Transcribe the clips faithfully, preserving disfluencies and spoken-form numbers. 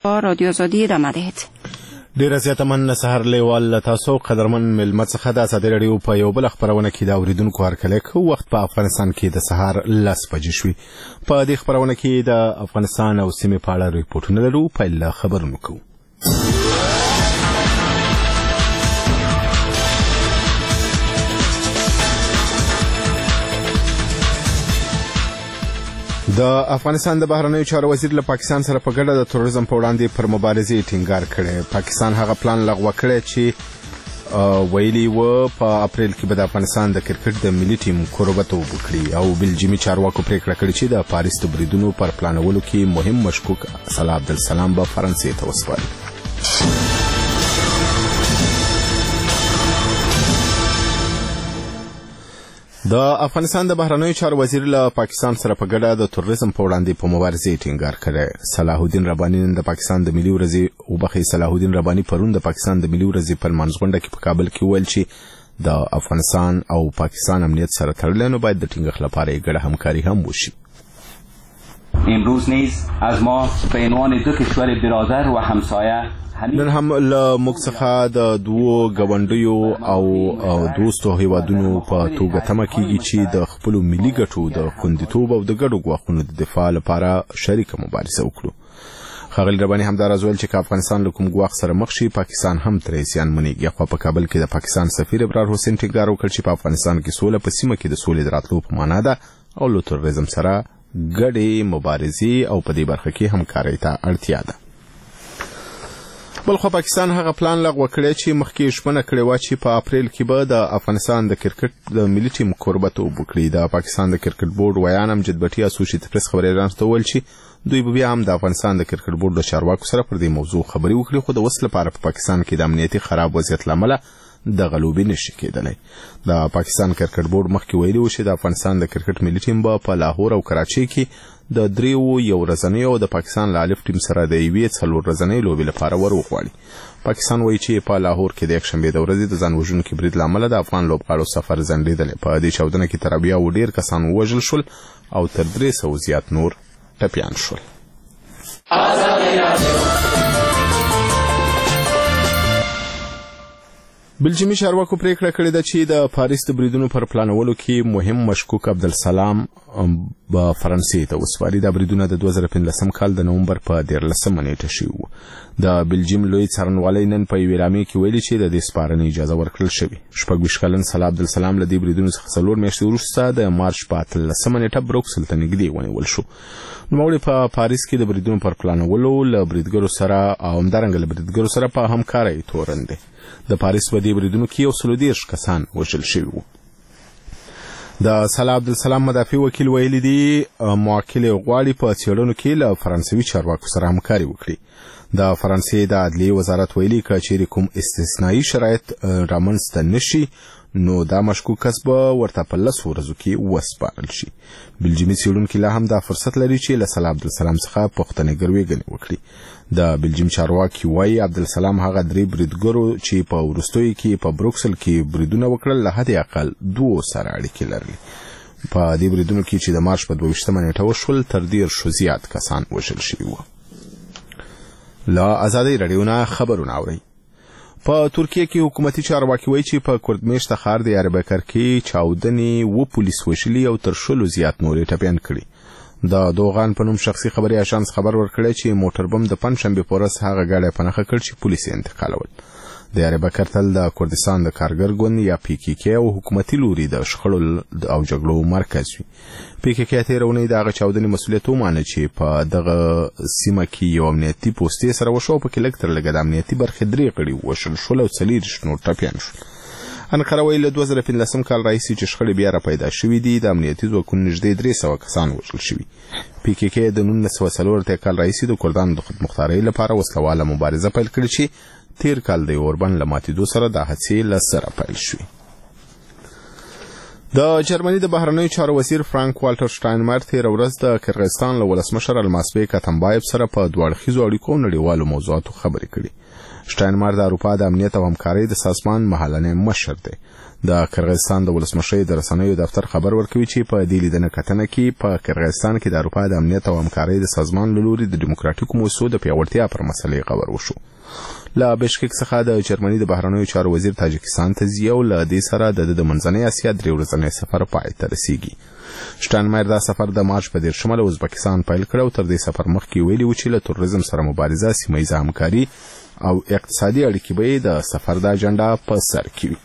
رادیو آزادی ادامه دهید. ډیره زیاته مننه سهار لیوال تاسو قدرمن ملمت څخه د ازادي رادیو په یو بل خبرونه کې دا اوریدونکو هرکله کو وخت په افغانستان کې د سهار لس بجې شوي. په دې خبرونه کې د افغانستان او سیمې په اړه ریپورتونه لرو. پیل خبرونه کوو. د افغانستان د بهرنیو چارو وزیر له پاکستان سره په ګډه د تروریزم په وړاندې پر مبارزې ټینګار کړی. پاکستان هغه پلان لغوه کړی چې ویلي و په اپریل کې به د افغانستان د کرکټ د ملي ټیم کوربت وکړي او بلجیمي چارواکو پریکړه کړې چې د پاریس د بریدونو پر پلانولو کې مهم مشکوک صلاح عبدالسلام به فرانسې ته وسپاري. د افغانستان د بهرنیو چارو وزیر له پاکستان سره په ګډه د تروریزم په وړاندې په مبارزې ټینګار کړی. صلاح الدین رباني نن د پاکستان د ملي ورځې وبخښي صلاح الدین رباني پرون د پاکستان د ملي ورځې په لمانځغونډه کې په کابل کې ویل چې د افغانستان او پاکستان امنیت سره تړلې نو باید د ټینګښت لپاره یې ګډه همکاري هم وشي. امروز نیز از ما به عنوان دو کشور برادر و همسایه نن هم له موږ څخه د دوو ګاونډیو او دوستو هیوادونو په توګه تمه کیږي چې د خپل ملي ګټو د خوندیتوب او د ګډو ګواښونو د دفاع لپاره شریکه مبارزه وکړو. ښاغلي رباني همداراز ویل چې افغانستان له کوم ګواښ سره مخ شي پاکستان هم ترې زیانمنېږي. خو په کابل کې د پاکستان سفیر ابرار حسین ټینګار وکړ چې په افغانستان کې سوله په سیمه کې د سولې د راتلو په معنا ده او له تروریزم سره ګډې مبارزې او په دې برخه کې همکارۍ ته اړتیا ده. بلخو پاکستان هغه پلان لغوه کړی چې مخکې شپنه کړې و چې په اپریل کې به د افغانستان د کرکټ د ملي ټیم کوربت وکړي. د پاکستان د کرکټ بورډ ویان امجد بټي اسوسییټډ پریس خبري راځته ویل چې دوی به بیا هم د افغانستان د کرکټ بورډ د چارواکو سره پر دې موضوع خبري وکړي خو د وسله لپاره په پاکستان کې د امنیتي خراب وضعیت لامل د غلوبې نشي کېدلی. د پاکستان کرکټ بورډ مخکې ویلي و چې د افغانستان د کرکټ ملي ټیم به په لاهور او کراچۍ کې د دریو یو ورځنۍ او د پاکستان له الف ټیم سره د یوې څلور ورځنۍ لوبې لپاره ور وغواړي. پاکستان وایي چې په لاهور کې د یک شنبې د ورځې د ځان وژونکي برید له امله د افغان لوبغاړو سفر ځنډېدلی. په دې چاودنه کې تر اویا و ډېر کسان ووژل شول او تر درې سوه زیات نور ټپیان شول. بلجیمي چارواکو پریکړه کړې ده چې د پاریس د بریدونو پر پلانولو کې مهم مشکوک عبدالسلام به فرانسې ته وسپاري. دا بریدونه د دوه زره پنځلسم کال د نومبر په دیارلسمه نیټه شوي وو. د بلجیم لوی څارنوالۍ نن په یوې اعلامیې کې ویلي چې د دې سپارنې اجازه ورکړل شوې. شپږویشت کلن صلاح عبدالسلام له دې بریدونو څخه څلور میاشتې وروسته د مارچ په اتلسمه نیټه بروکسل ته نږدې ونیول شو. نوموړی په پاریس کې د بریدونو پر پلانولو له بریدګرو سره او همدارنګه له بریدګرو سره په همکارۍ تورن دی. د پاریس په دې بریدونو کې یو سل دېرش کسان وژل شوي وو. د صلاح عبدالسلام مدافع وکیل ویلي دی موکل غواړي په څېړنو کې له فرانسوي چارواکو سره همکاري وکړي. د فرانسې د عدلیې وزارت ویلي که چیرې کوم استثنایی شرایط رامنځته نشي نو دا مشکوک کس به ورته په لسو ورځو کې وسپارل شي. بلجیمي څېړونکي لا هم دا فرصت لري چې له صلاح عبدالسلام څخه پوښتنې ګروېږنې وکړي. د بلجیم چارواکي وایي عبدالسلام هغه درې بریدګرو چې په وروستیو کې په بروکسل کې بریدونه وکړل له حد اقل دوو سره اړیکې لرلې. په دې بریدونو کې چې د مارچ په دوهویشتمه نیټه وشول تر دېرشو زیات کسان وژل شوي وو. له ازادۍ راډیو نه خبرونه اورئ. په ترکیه کې حکومتي چارواکي وایي چې په کردمیشته ښار د یاربکر کې چاودنې و پولیس وژلي او تر شلو زیات نور یې ټپیان کړي. د دوغان په نوم شخصي خبري اژانس خبر ورکړی چې موټر بم د پنجشنبې په ورځ هغه ګاډی په نښه کړ چې پولیس یې انتقالول. د یاربکر تل د کردستان د کارګر ګوند یا پی کی کی او حکومتي لوري د شخړو او جګړو مرکز وي. پی کی کی تېره اونۍ د هغه چاودنې مسؤلیت ومانه چې په دغه سیمه کې یو امنیتي پوستې سره وشو په کې لږ تر لږه د امنیتي برخې درې غړي ووژل شول او څلېرویشت نور ټپیان شول. انقره ویل له دوه زره پنځلسم کال راهیسې چې شخړې بیا را پیدا شوي دي د امنیتي ځواکونو نږدې درې سوه کسان وژل شوي. پی کی کی د نولس سوه څلور اتیا کال راهیسې د کردانو د خودمختارۍ لپاره وسلواله مبارزه پیل کړې چې تیر کال د اوربن له ماتېدو سره دا هڅې له سره پیل شوې. د جرمني د بهرنیو چارو وزیر فرانک والټر شټاینمایر تېره ورځ د کرغیزستان له ولسمشر الماسبیک اتمبایف سره په دوه اړخیزو اړیکو او نړیوالو موضوعاتو خبرې کړې. شټاینمایر د اروپا د امنیت او همکارۍ د سازمان محلي مشر دی. د قرغیزستان د ولسمشر د رسنیو دفتر خبر ورکوي چې په دې لیدنه کتنه کې په قرغیزستان کې د اروپا د امنیت او همکارۍ د سازمان له لوري د ډیموکراتیکو موسسو د پیاوړتیا پر مسلې خبر وشو. له بشکک څخه د جرمني د بهرنیو چارو وزیر تاجکستان ته ځي او له دې سره د منځنۍ اسیا درې ورځنی سفر پای ته رسیږي. شټاینمایر دا سفر د مارچ په دېرشمه له ازبکستان پیل کړ او تر دې سفر مخکې ویلي و چې له تروریزم سره مبارزه، سیمه ییزه همکاري او اقتصادي اړیکې به د سفر د اجنډا په سر کې وي.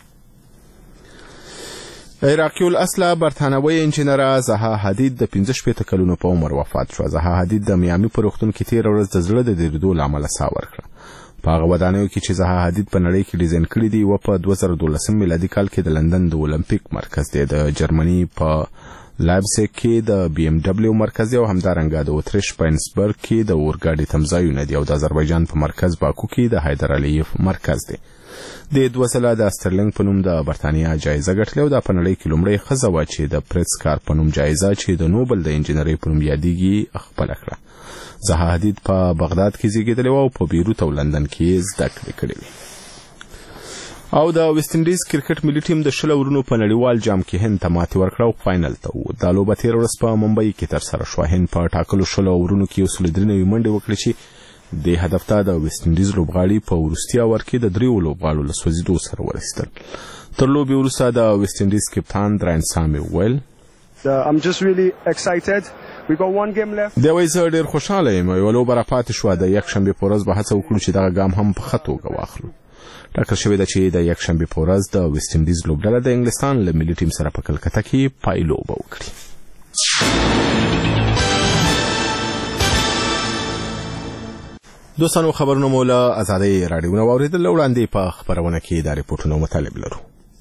عراقي الاصله برتانوي انجینره زها حدید د پنځه شپېته کلونو په عمر وفات شوه. زها حدید د میامي په روغتون کې تېره ورځ د زړه د دریدو له امله ساه ورکړه. په هغه ودانیو کې چې زها حدید په نړۍ کې ډیزاین کړي دي و په دوه زره دولسم میلادي کال کې د لندن د اولمپیک مرکز دی، د جرمني په لایپزیګ کې د بي ام دبليو مرکز دی او همدارنګه د اتریش په انسبرګ کې د اورګاډي تمځایونه دي او د آذربایجان په مرکز باکو کې د حیدر علیف مرکز دی. د دوه ځله د استرلینګ په نوم د برتانیا جایزه ګټلې او د په نړۍ کې لومړی ښځه وه چې د پریتزکار په نوم جایزه چې د نوبل د انجینرۍ په نوم یادېږي خپله کړه. زها حدید په بغداد کې زیږېدلې وه او په بیروت او لندن کې زده کړې کړې وې. او د ویسټ انډیز کرکټ ملي ټیم د شل اورونو په نړیوال جام کې هند ته ماتې ورکړه او فاینل ته ووت. دا لوبه تېره ورځ په ممبئی کې ترسره شوه. هند په ټاکلو شلو اورونو کې یو سل درې نوي منډې وکړې چې د هدف ته د ویسټ انډیز لوبغاړي په وروستي اور کې د دریو لوبغاړو له سوځېدو سره ورسېدل. تر لوبې وروسته د ویسټ انډیز کپتان درایان سامي وویل I'm just really excited. We got one game left. دی وایي زه ډېر خوشحاله یم. یوه لوبه راپاتې شوه. د یکشنبې په ورځ به هڅه وکړو چې دغه ګام هم په ښه توګه واخلو. ټاکل شوې ده چې د یکشنبې په ورځ د ویسټ انډیز لوبډله د انګلستان له ملي ټیم سره په کلکته کې پای لوبه وکړي. دوستانو خبرونه مو له ازادۍ راډیو نه واورېدل. وړاندې په خپرونه کې دا ریپورټونه مطالب لرو.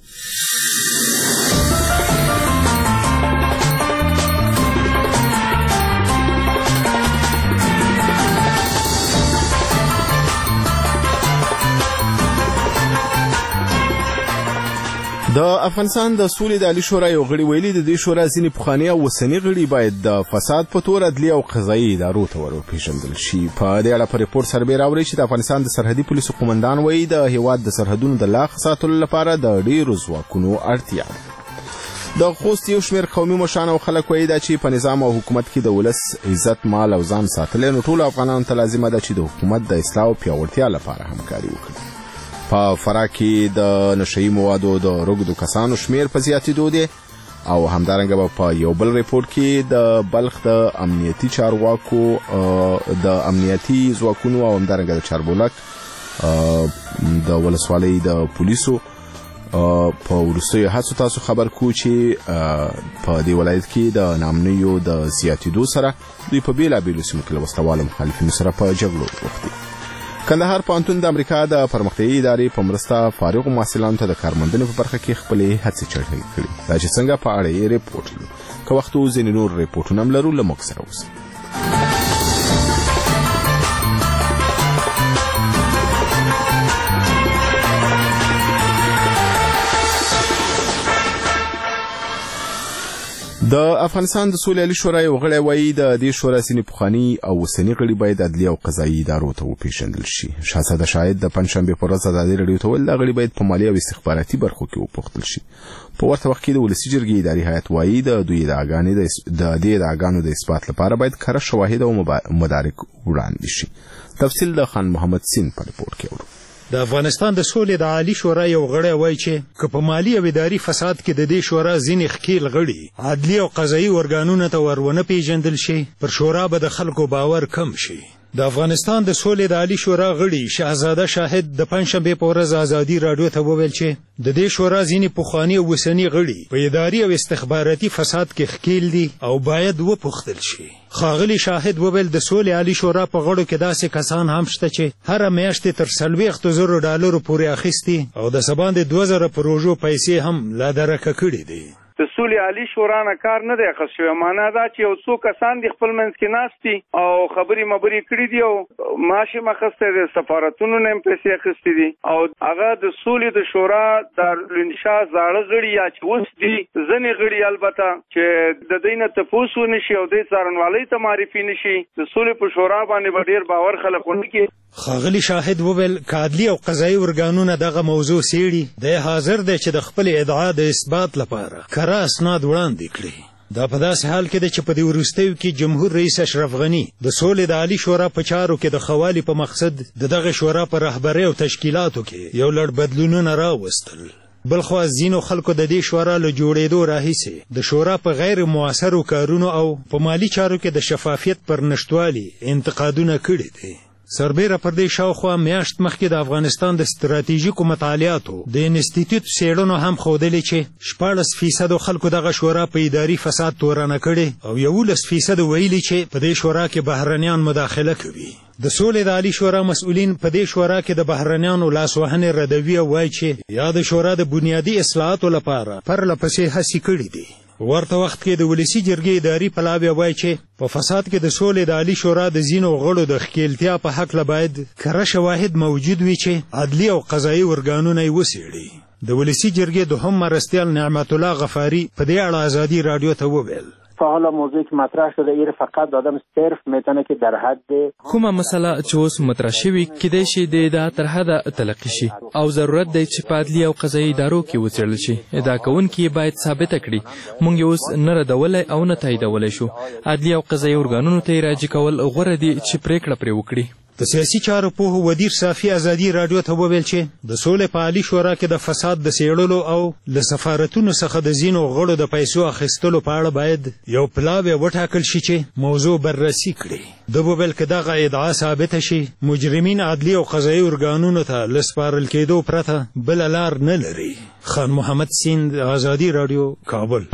د افغانستان د سولې د عالی شورا یو غړي ویلي د دې شورا ځینې پخواني او اوسني غړي باید د فساد په تور عدلي او قضایي ادارو ته وروپېژندل شي. په دې اړه په ریپورټ سربېره راوړي چې د افغانستان د سرحدي پولیسو قومندان وایي د هیواد د سرحدونو د لا ښه ساتلو لپاره د ډېرو ځواکونو اړتیا ده. د خوست یو شمېر قومي مشران او خلک وایي دا چې په نظام او حکومت کې د ولس عزت، مال او ځان ساتل نو ټولو افغانانو ته لازمه ده چې د حکومت د اصلاح او پیاوړتیا لپاره همکاري وکړي. په فراه کې د نشهیي موادو د روږدو کسانو شمیر په زیاتېدو دی او همدارنګه به په یو بل ریپورټ کې د بلخ د امنیتي چارواکو د امنیتي ځواکونو او همدارنګه د چاربولک د ولسوالۍ د پولیسو په وروستیو هڅو تاسو خبر کو چې په دې ولایت کې د ناامنیو د زیاتېدو سره دوی په بېلابېلو سیمو کې له وسله والو مخالفینو سره په جګړو بوخت دي. کندهار پوهنتون د امریکا د پرمختیایي ادارې په مرسته فارغو محصلانو ته د کارموندنې په برخه کې خپلې هڅې چټکې کړي. دا چې څنګه په اړه یې ریپورټ لرو. که وخت و ځینې نور ریپورټونه هم لرو، له موږ سره اوسئ. د افغانستان د سولې عالی شورا یو غړی وایي د دې شورا ځینې پخواني او اوسني غړي باید عدلي او قضایي ادارو ته وپېژندل شي. شهزاده شاهد د پنجشنبې په ورځ ازادي راډیو ته ویل دا غړي باید په مالي او استخباراتي برخو کې وپوښتل شي. په ورته وخت کې د ولسي جرګې اداري هیئت وایي د دوی ادعاګانې د دې ادعاګانو د اثبات لپاره باید کره شواهد او مدارک وړاندې شي. تفصیل د خان محمد سین په ریپورټ کې اورو. د افغانستان د سولې د عالی شورا یو غړی وایي چې که په مالي او اداري فساد کې د دې شورا ځینې ښکیل غړي عدلي او قضایي ارګانونو ته ور ونه پیژندل شي، پر شورا به د خلکو باور کم شي. د افغانستان د سولې د عالی شورا غړي شهزاده شاهد د پنجشنبې په ورځ ازادي راډیو ته وویل چې د دې شورا ځینې پخواني او اوسني غړي په اداري او استخباراتي فساد کې ښکیل دي او باید وپوښتل شي. ښاغلي شاهد وویل د سولې عالی شورا په غړو کې داسې کسان هم شته چې هره میاشت تر څلوېښتو زرو ډالرو پورې اخیستي او د څه باندې دوه زره پروژو پیسې هم لا درکه کړي دي. The سولې عالی شورا نه کار نه دی اخیست شوی. معنا دا چې یو څو کسان د خپل منځ کې ناست دي او خبرې مبرې کړي دي او معاش یې اخیستی دی، سفارتونو نه هم پیسې اخیستې دي او هغه د سولې د شورا دارالانشا زاړه غړي یا چې اوس دي ځینې غړي البته چې د دوی نه تپوس ونشي او دوی څارنوالۍ ته معرفي نشي، د سولې په شورا باندې به ډېر باور خلک ونه کړي. ښاغلي شاهد وویل که عدلي او قضایي ارګانونه دغه موضوع څېړي، دی حاضر دی چې د خپلې ادعا د اثبات لپاره کره اسناد وړاندې کړي. دا په داسې حال کې ده چې په دې وروستیو کې جمهور رئیس اشرف غني د سولې د عالي شورا په چارو کې د خوالي په مقصد د دغه شورا په رهبرۍ او تشکیلاتو کې یو لړ بدلونونه راوستل. بلخوا ځینو خلکو د دې شورا له جوړېدو راهیسې د شورا په غیر موثرو کارونو او په مالي چارو کې د شفافیت پر نشتوالي انتقادونه کړي دي. سربیره پر دې شاوخوا میاشت مخکې د افغانستان د ستراتیژیکو مطالعاتو د انسټیټیوټ څېړنو هم ښودلې چې شپاړس فیصدو خلکو دغه شورا په اداري فساد تورنه کړې او یولس فیصدو ویلي چې په دې شورا کې بهرنیان مداخله کوي. د سولې د عالي شورا مسؤلین په دې شورا کې د بهرنیانو لاسوهنې ردوي او وایي چې یا د شورا د بنیادي اصلاحاتو لپاره پرله پسې هڅې کړي دي. ورته وخت کې د ولسي جرګې اداري پلاوی وایي چې په فساد کې د سولې د عالي شورا د ځینو غړو د ښکېلتیا په هکله باید کره شواهد موجود وي چې عدلي او قضایي ارګانونه یې وڅېړي. د ولسي جرګې دوهم مرستیال نعمت الله غفاري په دې اړه ازادي رادیو ته وویل تا حالا موضوعی که مطرح شده این فقط آدم صرف میتونه که در حد کومه مسله چې اوس مطرح شوي کیدای شي د ادعا تر حده تلقي شي او ضرورت دی چې په عدلي او قضایي ادارو کې وڅېړل شي. ادعا کوونکي باید ثابته کړي. موږ اوس نه ردولی او نه تاییدولی شو. عدلي او قضایي ارګانونو ته یې راجع کول غوره دي چې پرېکړه پرې وکړي. د سیاسي چارو پوه ودیر صافي ازادي رادیو ته وویل چې د سولې په عالي شورا کې د فساد د څېړلو او له سفارتونو څخه د ځینو غړو د پیسو اخیستلو په اړه باید یو پلاوی وټاکل شي چې موضوع بررسي کړي. ده وویل که دغه ادعا ثابته شي مجرمین عدلي او قضایي ارګانونو ته له سپارل کېدو پرته بله لار نه لري. خان محمد سیند، ازادي رادیو، کابل.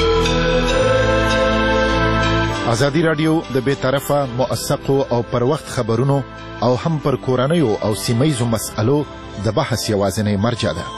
ازادي رادیو د بې طرفه موثقو او پر وخت خبرونو او هم پر کورنیو او سیمهیزو مسألو د بحث یوازینی مرجع ده.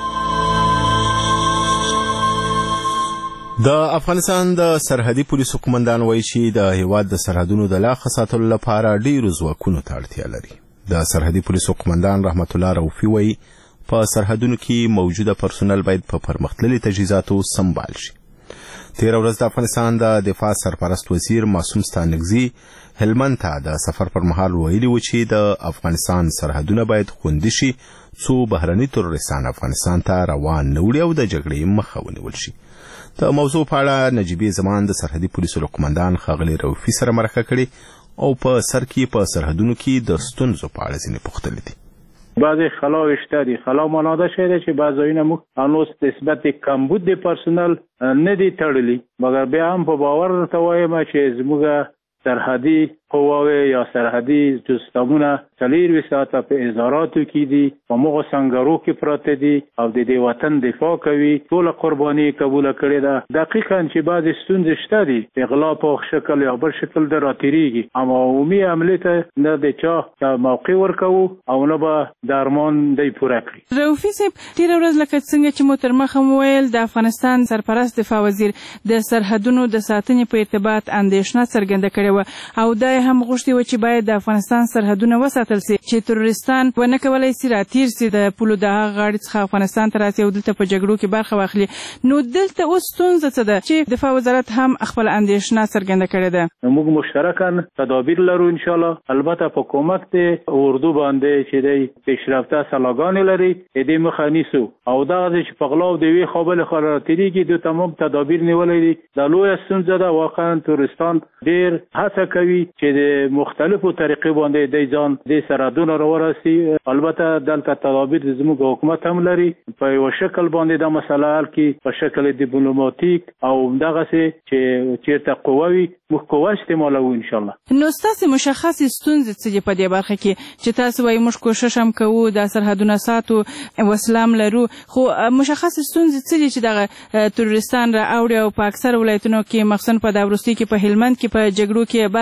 د افغانستان د سرحدي پولیسو قومندان وایي چې د هیواد د سرحدونو د لا ښه ساتلو لپاره ډېرو ځواکونو ته اړتیا لري. د سرحدي پولیسو قومندان رحمت الله روفي وایي په سرحدونو کې موجوده پرسونل باید په پرمختللي تجهیزاتو سمبال شي. تیر ورځ د افغانستان د دفاع سرپرست وزیر معصوم ستانکزي هلمند ته د سفر پر مهال ویلي و چې د افغانستان سرحدونه باید خوندي شي څو بهرني تروریستان افغانستان ته روان نه وړي او د جګړې مخه ونیول شي. د موضوع په اړه نجیبې زمان د سرحدي پولیسو قومندان ښاغلي روفي سره مرکه کړې او په سر کې په سرحدونو کې د ستونزو په اړه ځینې پوښتلې دي. بعضی خلا وشته دي. خلا ماناده شده چې بعضیونه موږ هنوز نسبت کمبود د پرسونل نه دي تړلي، مګر بیا هم په باور ورته وایم چې زموږ سرحدي قواوې یا سرحدي سیستمونه څلېروي ساعته په ازاراتو کې دي، په مغو سنګرو کې پراته دي او د دې وطن دفاع کوي. ټوله قرباني قبوله کړې ده. دقیقاً چې بعضې ستونزې شته دي، اغلا په شکل یا بل شکل ده راتېرېږي، اما عمومي عملې ته نه د چا موقع ورکوو او نه به درمان دی پوره کړي. روفي صاحب، تېره ورځ لکه څنګه چې مو تر مخه وویل د افغانستان سرپرست دفاع وزیر د سرحدونو د ساتنې په ارتباط اندېښنه څرګنده کړې وه او دا هم غوښتي و چې باید د افغانستان سرحدونه وساتل سي چې تروریستان ونه کولی سي راتیر سي د پولو د هغه غاړې څخه افغانستان ته راسي او دلته په جګړو کې برخه واخلي. نو دلته اوس ستونزه څه ده چې دفاع وزارت هم خپل اندېښنه څرګنده کړې ده؟ موږ مشترکاً تدابیر لرو انشاءالله. البته په کومک د اردو باندې چې د پیشرفته سلاګانې لري دې مخه نیسو او دغه چې په غلا او د یوې خوا بلې خوا راتېرېږي د تمام تدابیر نیولی دي. دا لویه ستونزه ده. واقعا تروریستان ډېر هڅه کوي چې د مختلفو طریقې باندې د ځان د سرحدونو راورسي. البته دلته تدابیر زموږ حکومت هم لري په یو شکل باندې دا مسله حل کړي په شکل ډیپلوماتیک او دغسې چې چېرته قوه وي موږ قوه استعمالوو انشاءالله. نو ستاسې مشخصې ستونزې څه دي په دې برخه کې چې تاسو وایي موږ کوشش هم کوو دا سرحدونه ساتو وسلام لرو، خو مشخصې ستونزې څه دي چې دغه تروریستان را اوړي او په اکثر ولایتونو کې مخصوصا په دا وروستي کې په هلمند کې په جګړو کې برخه اخیستې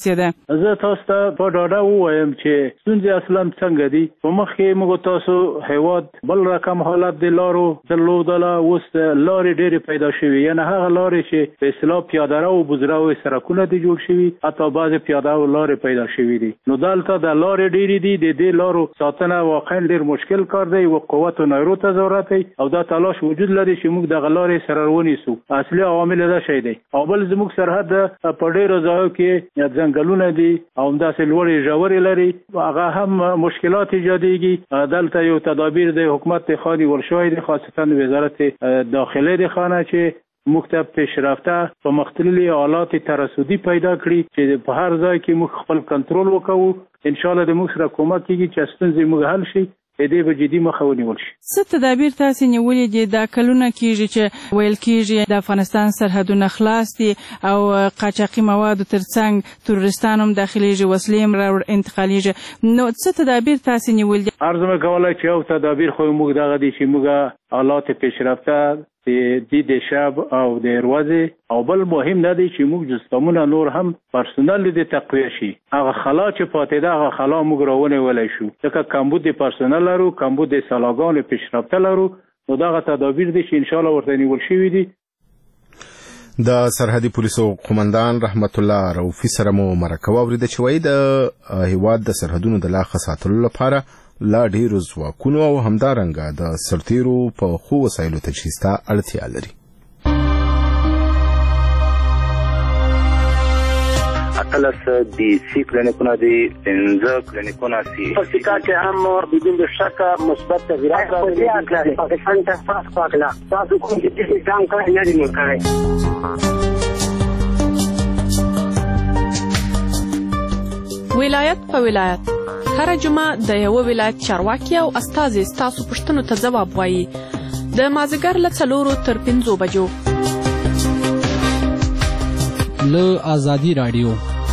ورسېده. زه تاسو ته په ډاډه ووایم چې ستونزې اصلا څنګه دي. په مخکې موږ تاسو هیواد بل رقم حالت د لارو درلودله، اوس لارې ډېرې پیدا شوي، یعنې هغه لارې چې په اصطلاح پیاده رو او بزرو سرکونه دي جوړ شوي، حتی بعضې پیاده رو لارې پیدا شوي دي. نو دلته د لارې ډېرې دي، د دې لارو ساتنه واقعا ډېر مشکل کار دی و قوت و نیرو ته ضرورت دی او دا تلاش وجود لري چې موږ دغه لارې سره ونیسو. اصلي عوامل دا شی دی. او بل زموږ سرحد په ډېرو ځایو کې ځنګلونه دي او همداسې لوړې ژورې لري، هغه هم مشکلات ایجادېږي. دلته یو تدابیر د حکومت د خوا نیول شوی دی، خاصتا وزارت داخله د خانه چې موږ ته پیشرفته په مختلفي آلات ترصدي پیدا کړي چې په هر ځای کې موږ خپل کنټرول وکړو. ان شاء الله د موږ سره کومک کیږي چې ستونزې موږ حل شي، دې به جدي مخه ونیول شي. څه تدابیر تاسې نیولې دي؟ دا کلونه کېږي چې ویل کېږي د افغانستان سرحدونه خلاص دي او قاچاقي موادو ترڅنګ تروریستان هم داخليږي، وسلې هم راوړ انتقالېږي. نو څه تدابیر تاسې نیولې دي؟ عرض مې کولی چې یو تدابیر خو موږ دغه دي چې موږ آلات پیشرفته د د شب او د ورځې او بل مهم نه دی چې موږ جسمونه نور هم پرسونل د تقویه شي. هغه خلا چې پاتې ده هغه خلا موږ راونیولی شو، ځکه کمبود د پرسونل لرو، کمبود د سلاګانو پیشرفته لرو. نو دغه تدابیر دي چې انشاءالله ورته نیول شوي دي. د سرحدي پولیسو قومندان رحمت الله روفي سره مو مرکه واورېده چې وایي د هیواد د سرحدونو د لا ښه ساتلو لپاره لا ډیرو ځواکونو او همدارنګه د سرتیرو په خو وسایلو تجهیز ته اړتیا لري. اتلس دی سی کلینیکونه دی، پنځه کلینیکونه سی په سیکا کې هم بدون شک مثبت تغیرات راغلي. پاکستان ته پاس پاکلا تاسو کوم چې ځان کړی نه دی مکړی. ولایت په ولایت هر جمعه د یو ولایت چارواکي او استازي ستاسو پوښتنو ته ځواب وایي. د مازیګر له څلورو تر پنځو بجو له آزادي رادیو.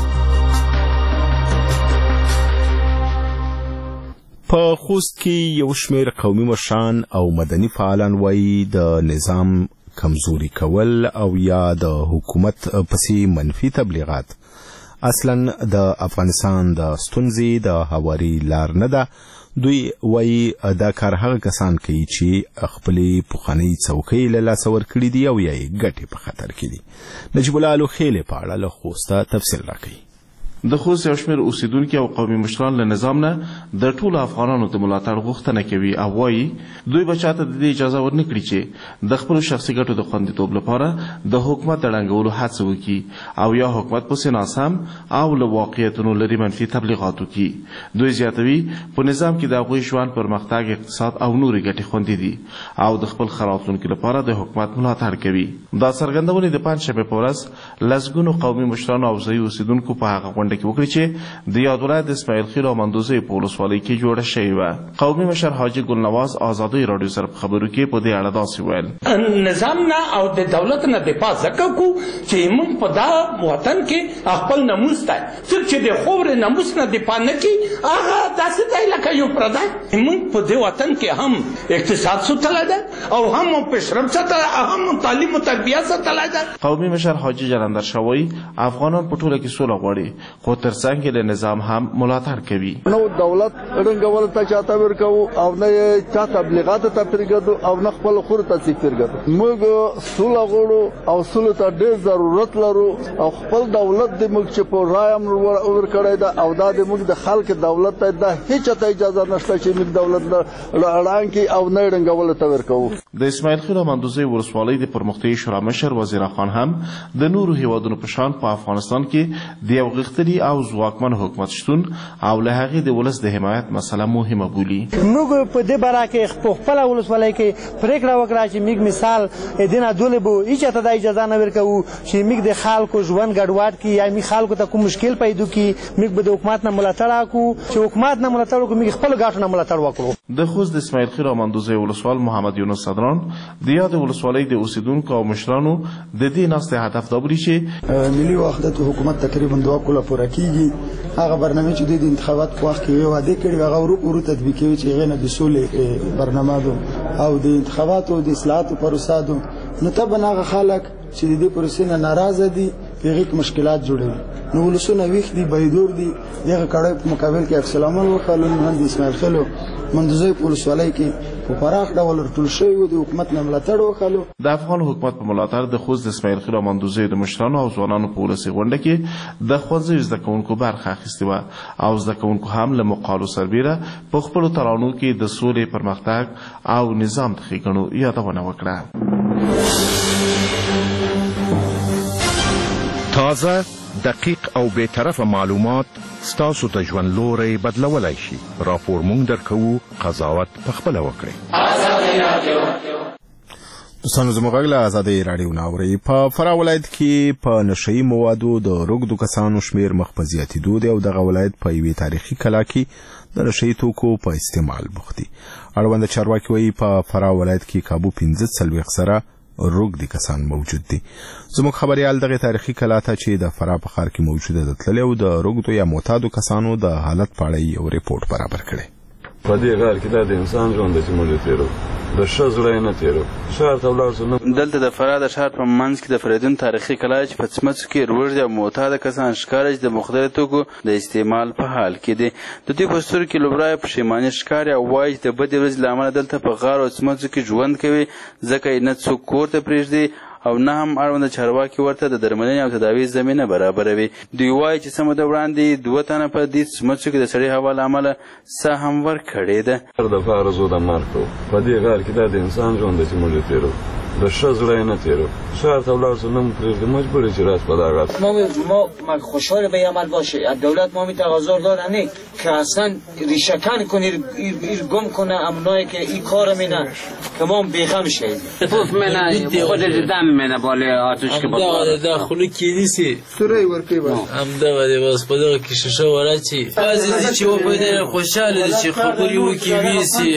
په خوست کې یو شمېر قومي مشران او مدني فعالان وایي د نظام کمزوري کول او یا د حکومت پسې منفي تبلیغات اصلا د افغانستان د ستونزې د هواري لار نه ده. دوی وایي دا کار هغه کسان کوي چې خپلې پخوانۍ څوکۍ له لاسه ورکړي دي او یا یې ګټې په خطر کې دي. نجیب الله الوخیلې په اړه له خوسته تفصیل راکوي. د خوست یو شمېر اوسیدونکي او قومي مشران له نظام نه د ټولو افغانانو د ملاتړ غوښتنه کوي او وایي دوی به چاته د دې اجازه ورنه کړي چې د خپلو شخصي ګټو د خوندیتوب لپاره د حکومت د ړنګولو هڅه وکړي او یا حکومت پسې ناسم او له واقعیتونو لرې منفي تبلیغات وکړي. دوی زیاتوي په نظام کې د هغوی ژوند، پرمختګ، اقتصاد او نورې ګټې خوندي دي او د خپل ښه راتلونکي لپاره د حکومت ملاتړ کوي. دا څرګندونې د پنجشنبې په ورځ لسګونو قومي مشرانو او ځایي اوسیدونکو په هغه غونډه کې وکړي چې د یاد ولایت د اسماعیل خیل او مندوزۍ په ولسوالۍ کې جوړه شوې وه. قومي مشر حاجي ګلنواز آزادۍ راډیو سره په خبرو کې په دې اړه داسې ویل: نظام نه او د دولت نه دفاع ځکه کو چې موږ په دا وطن کې خپل ناموس ته څوک چې د خاورې ناموس نه دفاع نه کوي هغه داسې دی لکه یو پردی. موږ په دې وطن کې هم اقتصاد ساتلی ده او هم پیشرفت ساتلی، هم تعلیم و تربیه ساتلی ده. قومي مشر حاجي جلندر شاه وایي افغانان په ټوله کې سوله غواړي خو ترڅنګ له نظام هم ملاتړ کوي. نو دولت رنګول ته چاته ورکو او نه چا تبلیغات ته پرګدو او نه خپل خور ته پرګدو. موږ سوله غواړو او سوله ته ډېر ضرورت لرو او خپل دولت د موږ چې په رایم ور کړی دا او دا د موږ د خلک دولت ته دا هیڅ ته اجازه نشته چې موږ دولت لړان کی او نه رنګول ته ورکو. د اسماعیل خیل او مندوزۍ ولسوالۍ د پرمختیايي شورا مشر وزیر خان هم د نورو هیوادونو په شان په افغانستان کې د یو غښتلي او ځواکمن حکومت شتون او له هغې د ولس د حمایت مسله مهمه بولي. موږ په دې باره کې په خپله ولسوالۍ کې پرېکړه وکړه چې موږ مثال دې نه دولې به هېچا ته دا اجازه نه ورکوو چې موږ د خلکو ژوند ګډوډ کړي یا موږ خلکو ته کوم مشکل پیدا کړي. موږ به د حکومت نه ملاتړ وکړو، چې حکومت نه ملاتړ وکړو موږ خپلو ګټو نه ملاتړ وکړو. د خوست د اسماعیل خیل او مندوزۍ ولسوال محمد یونس صدران د یاد ولسوالۍ د اوسیدونکو او مشرانو د دې ناستې هدف دا بولي چې ملي وحدت حکومت تقریبا دوه کاله پوره کیږي. هغه برنامه چې د انتخابات په وخت کې وعده کړې هغه ورو ورو تطبیق کوي چې هغه نه د سولې برنامه او د انتخاباتو د اصلاحاتو پروسه ده. نو طبعا هغه خلک چې د دې پروسې نه ناراضه دي هغه کې مشکلات جوړوي نو ولسونه ویښ دي بایدور دي دغه کړه په مقابل کې عکس العمل وکړل مهندس اسماعیل خلو مندوزي پولیس ولای کې په پراخ ډول ټول شوی د حکومت نه ملاتړ وکړو د افغان حکومت په ملاتړ د خوست د اسماعیل خلو مندوزي د مشرانو او ځوانانو په ولسي غونډه کې د ښوونځي زده کوونکو برخه اخیستې وه او زده کوونکو هم له مقالو سربیره په خپلو ترانو کې د سولې پرمختګ او نظام د ښېګڼو یادونه وکړه. تازه دقیق او بیطرفه معلومات ستاسو ته ژوند لوری بدلولی شي. راپور مونږ درکوو، قضاوت پخپله وکړئ. دوستانو زموږ غږ له ازادۍ راډیو نه اورئ. په فراه ولایت کې په نشهیي موادو د روږدو کسانو شمېر مخ په زیاتېدو دی او دغه ولایت په یوې تاریخي کلا کې د نشهیي توکو په استعمال بوخت دي. اړوند چارواکي وایي په فراه ولایت کې کابو پنځه څلوېښت سره روږدي کسان موجود دي. زموږ خبریال دغه تاریخي کلا ته چې د فراه په ښار کې موجوده ده تللی او د روږدو یا معتادو کسانو د حالت په اړه یو ریپورټ برابر کړی. په دې غار کې دا د انسان ژوند چې موږ تیرو د ښه زړه نه تیرو ښار ته ولاړ شو. دلته د فراه د ښار په منځ کې د فریدون تاریخي کلا چې په څمڅو کې روږدي او معتاده کسان ښکاري چې د مختلفو توکو د استعمال په حال کې دي. د دوی په سترګو کې لومړی پښیماني ښکاري او وایي چې د بدې ورځې له امله دلته په غار او څمڅو کې ژوند کوي ځکه یې نه څوک کور ته پرېږدي او نه هم اړونده چارواکي ورته د درملنې او تداوي زمینه برابروي. دوی وایي چې څه موده وړاندې دوه تنه په دې څمڅو کې د سړې هوا له امله ساه هم ورکړې ده. هر دفعه رضو د مرګ کوو په دې غار کې دا د انسان ژوند چې موږ تیرو د ښه زړه نه تیرو ښار ته ولاړ شو. نه مو پرېږدي مجبورې چې راست په دغه ما ما خوشحال به عمل باشه از دولت ما می تقاضا دارن که اصلا ریشه کن کنه ایر گم کنه امنایی که این کار مینه که ما بیخم شیم پوف منه خود دم منه بالا آتش که با داخلو کلیسی سوره ورکی باش هم دا بده باز پدغه کې شیشه ورچی بعضی چې و په خوشاله چې خبري وکي ویسي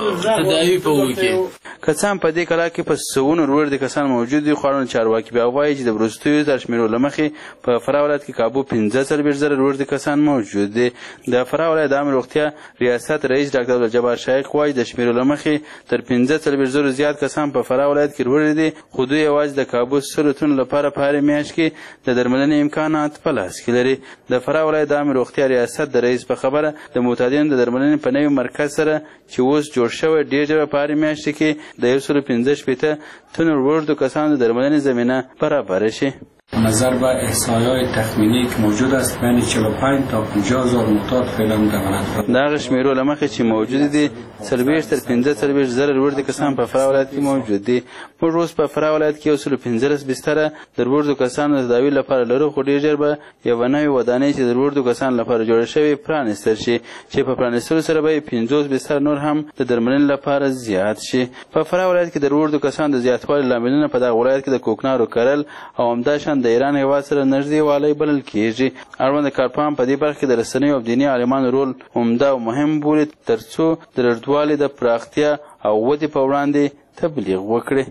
تداوی په وکي. کسان په دې کلا کې په سونو روږدي کسان موجود دي. خو چارواکي بیا وایي چې د وروستیو تر شمېرو له مخې په فراه ولایت کې کابو پنځه څلوېښت زره روږدي کسان موجود دي. د فراه ولایت د عامه روغتیا ریاست رئیس ډاکټر عبدالجبار شایق وایي د شمېرو له مخې تر پنځه څلوېښت زرو زیات کسان په فراه ولایت کې روږدي دي. خو دوی یوازې د کابو سرطان لپاره په هرې میاشت کې د درملنې امکانات په لاس کې لري. د فراه ولایت د عامه روغتیا ریاست د رئیس په خبره د معتادینو د درملنې په نوي مرکز سره چې اوس جوړ شوی ډېر ژر په هرې میاشت کې د یو سلو پنځه شپېته تنو روږدو کسانو د درملنې زمینه برابر شي. نظر به احصایه‌های تخمینی که موجود است بین چهل و پنج تا پنجاه هزار معتاد فعلا در ولایت دغه شمیرو له مخې چې موجود دي څلوېښت تر پنځه څلوېښت زره روږدي کسان په فراه ولایت کې موجود دي. موږ اوس په فراه ولایت کې یو سلو پنځلس بستره د روږدو کسانو د تداوي لپاره لرو. خو ډېر ژر به یوه نوې ودانۍ چې د روږدو کسانو لپاره جوړه شوې پرانیستل شي چې په پرانیستلو سره به یې پنځوس بستر نور هم د درملنې لپاره زیات شي. په فراه ولایت کې د روږدو کسانو د زیاتوالي لاملونه په دغه ولایت کې د کوکنارو کرل او همداشان د ایران هېواد سره نږدې والی بلل کېږي. اړوند کارپوهان په دې برخه کې د رسنیو او دیني عالمانو رول عمده او مهم بولي تر څو د لږدوالي د پراختیا او ودې په وړاندې تبلیغ وکړي.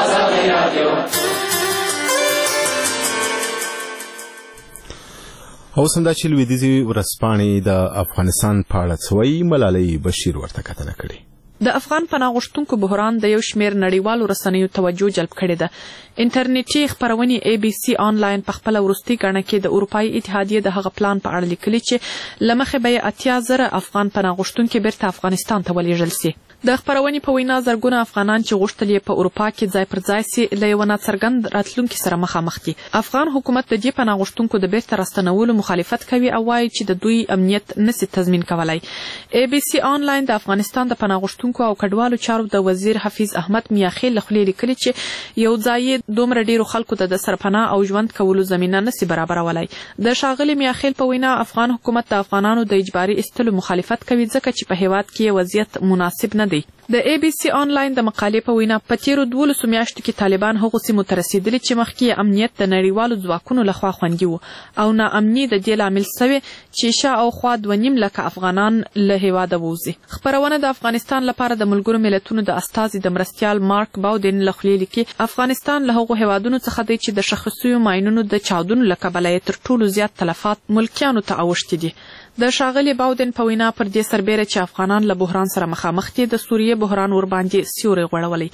اوس هم دا چې لویدیځې ورځپاڼې د افغانستان په اړه څه وایي، ملالۍ بشیر ورته کتنه کړې. د افغان پناه غوښتونکو بحران د یو شمېر نړیوالو رسنیو توجه جلب کړې ده. انټرنیټي خپرونې ای بي سي آنلاین په خپله وروستۍ ګڼه کې د اروپایي اتحادیې د هغه پلان په اړه لیکلي چې له مخې به یې اتیا زره افغان پناه غوښتونکي بیرته افغانستان ته ولېږل سي. د خپرونې په وینا زرګونه افغانان چې غوښتل یې په اروپا کې ځای پر ځای سي له یوه ناڅرګند راتلونکي سره مخامخ دي. افغان حکومت د دې پناه غوښتونکو د بیرته راستنولو مخالفت کوي او وایي چې د دوی امنیت نسي تضمین کولی. ای بي سي آنلاین د افغانستان د پناه غوښتونکو او کډوالو چارو د وزیر حفیظ احمد میاخیل له خولې لیکلي چې یو ځای دومره ډیرو خلکو ته د سرپناه او ژوند کولو زمینه نسي برابرولی. د ښاغلي میاخیل په وینا افغان حکومت د افغانانو د اجباري ایستلو مخالفت کوي ځکه چې په هیواد کې وضعیت مناسب نه دی. د ای بي سي آنلاین د مقالې په وینا په تیرو دولسو میاشتو کې طالبان هغو سیمو ته رسېدلي چې مخکې امنیت د نړیوالو ځواکونو لخوا خوندي و او ناامني د دې لامل سوې چې شاوخوا دوه نیم لکه افغانان له هیواده ووځي. خپرونه د افغانستان لپاره د ملګرو ملتونو د استازي د مرستیال مارک باودن له خولې لیکي افغانستان له هغو هیوادونو څخه دی چې د شخصیو ماینونو د چاودنو له کبله یې تر ټولو زیات تلفات ملکیانو ته اوښتي دي. د ښاغلي باودن په وینا پر دې سربیره چې افغانان له بحران سره مخامخ دي د سوریې بحران ورباندې سیوری غوړولی.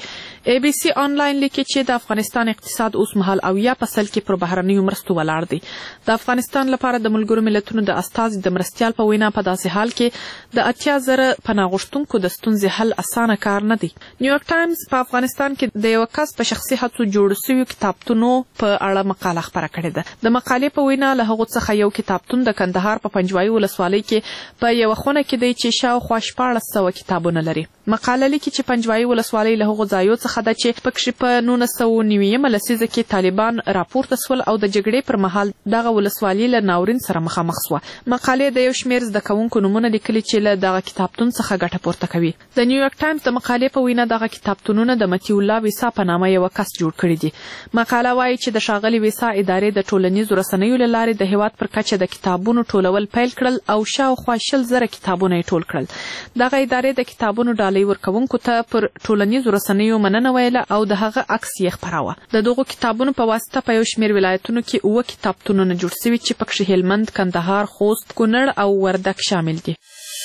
ای بي سي آنلاین لیکي چې د افغانستان اقتصاد اوس مهال اویا په سل کې پر بهرنیو مرستو ولاړ دی. د افغانستان لپاره د ملګرو ملتونو د استازي د مرستیال په وینا په داسې حال کې د اتیا زره پناه غوښتونکو د ستونزې حل اسانه کار نه دی. نیویارک ټایمز په افغانستان کې د یو کس په شخصي هڅو جوړ شویو کتابتونونو په اړه مقاله خپره کړې ده. د مقالې په وینا له هغو څخه یو کتابتون د کندهار په پنجوایي ولسوالۍ کې په یوه خونه کې دی چې شاوخوا شپاړس سوه کتابونه لري. مقاله لیکي چې پنجوایي ولسوالۍ له هغو ځایو څخه ده چې پکښې په نولس سوه نوېیمه لسیزه کې طالبان راپورته سول او د جګړې پر مهال دغه ولسوالي له ناورین سره مخامخ سوه. مقالې د یو شمېر زده کوونکو نومونه لیکلي چې له دغه کتابتون څخه ګټه پورته کوي. د نیویارک ټایمز د مقالې په وینا دغه کتابتونونه د مطیع الله ویسا په نامه یوه کس جوړ کړي دي. مقاله وایي چې د ښاغلي ویسا ادارې د ټولنیزو رسنیو له لارې د هېواد پر کچه د کتابونو ټولول پیل کړل او شاوخوا شل زره کتابونه یې ټول کړل. دغه ادارې د کتابونو ډالۍ ورکوونکو ته پر ټولنیزو رسنیو مننه ویله او د هغه عکس یې خپراوه. د دغو کتابونو په واسطه په یو شمېر ولایتونو کې اووه کتابتونونه جوړ سوي چې پکښې هلمند، کندهار، خوست، کونړ او وردګ شامل دي.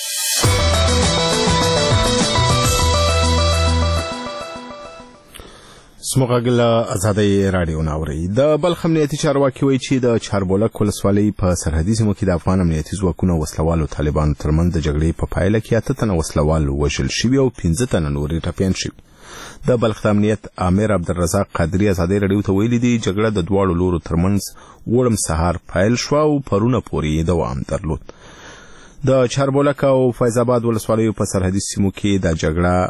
سموغل ازادي رادیو ناوري د بلخ امنیتي چارواکي وایي چې د چاربولک ولسوالۍ په سرحدي سیمو کې د افغان امنیتي ځواکونو وسلوالو طالبانو ترمنځ د جګړې په پایله کې اته تنه وسلوال وژل شوي او پنځه تنه نور ټپیان شوي. د بلخ د امنیت امیر عبدالرزاق قادري ازادي رادیو ته ویلي دي جګړه د دواړو لورو ترمنځ وړم سهار پیل شوه او پرونه پورې دوام درلود. د چاربولک او فیض آباد ولسوالیو په سرحدي سیمو کې د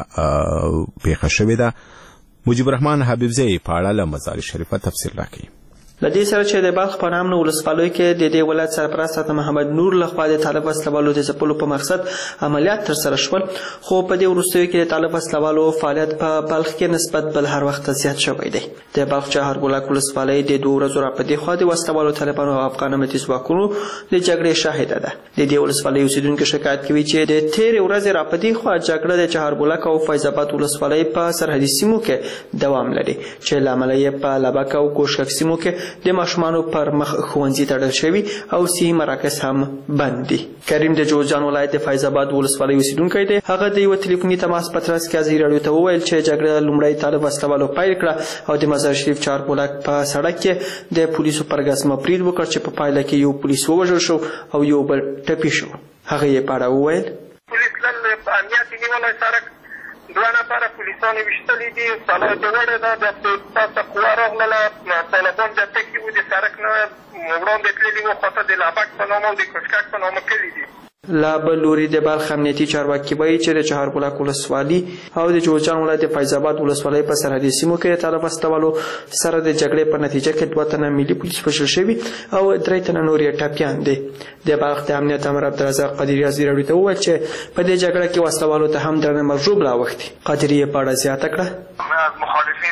جګړه پیښه شوې ده. مجيب الرحمن حبیبزی په اړه له مزار شریفه تفصیل راکړي. لدې سره چې د بلخ په نام ولسوالیو کې د دې ولایت سرپرست محمد نور لخوا د طالب وسلوالو د ځپلو په مقصد عملیات ترسره شول، خو په دې وروستیو کې د طالب وسلوالو فعالیت په بلخ کې نسبت بل هر وخت زیات شوی دی. د بلخ چهاربولک ولسوالۍ د دوه ورځو راپدې خوا د وسلوالو طالبانو او افغان امنیتي ځواکونو د جګړې شاهده ده. د دې ولسوالۍ اوسیدونکو شکایت کوي چې د تېرې ورځې راپدې خوا جګړه د چهاربولک او فیض آباد ولسوالۍ په سرحدي سیمو کې دوام لري چې له امله یې په لبک او کوشک سیمو کې د ماشومانو پر مخ ښوونځي تړل شوي او صحي مراکز هم بند دي. کریم د جوزجان ولایت د فیض آباد ولسوالۍ اوسیدونکی دی. هغه د یوه ټلیفوني تماس په ترڅ کې ازادي راډیو ته وویل چې جګړه لومړی طالب وسلوالو پیل کړه او د مزار شریف چهاربولک په سړک کې د پولیسو پر ګزمه برید وکړ چې په پایله کې یو پولیس ووژل شو او یو بل ټپي شو. هغه یې په اړه وویل پولیس تلل په امنیت نیولی سړک دوه نفره پولیسانو ویشتلي دي. سلا د وړې ده د تاسو قوا راغلله طالبان د ټکي و د سړک نه وړاندې تللي وو خواته د لابک په نامه او د کشکک په نامه کلي دي. لا بل لوري د بلخ امنیتي چارواکي وایي چې د چهاربولک ولسوالي او د جوزجان ولایت د فیض آباد ولسوالۍ په سرحدي سیمو کې د طالب وسلوالو سره د جګړې په نتیجه کې دوه تنه ملي پولیس وژل شوي او درې تنه نور یې ټپیان دي. د بلخ د امنیت امیر عبدالرزاق قادري ازادي راډیو ته وویل چې په دې جګړه کې وسلوالو ته هم درنه مرجوب راوښتي. قادري یې په اړه زیاته کړه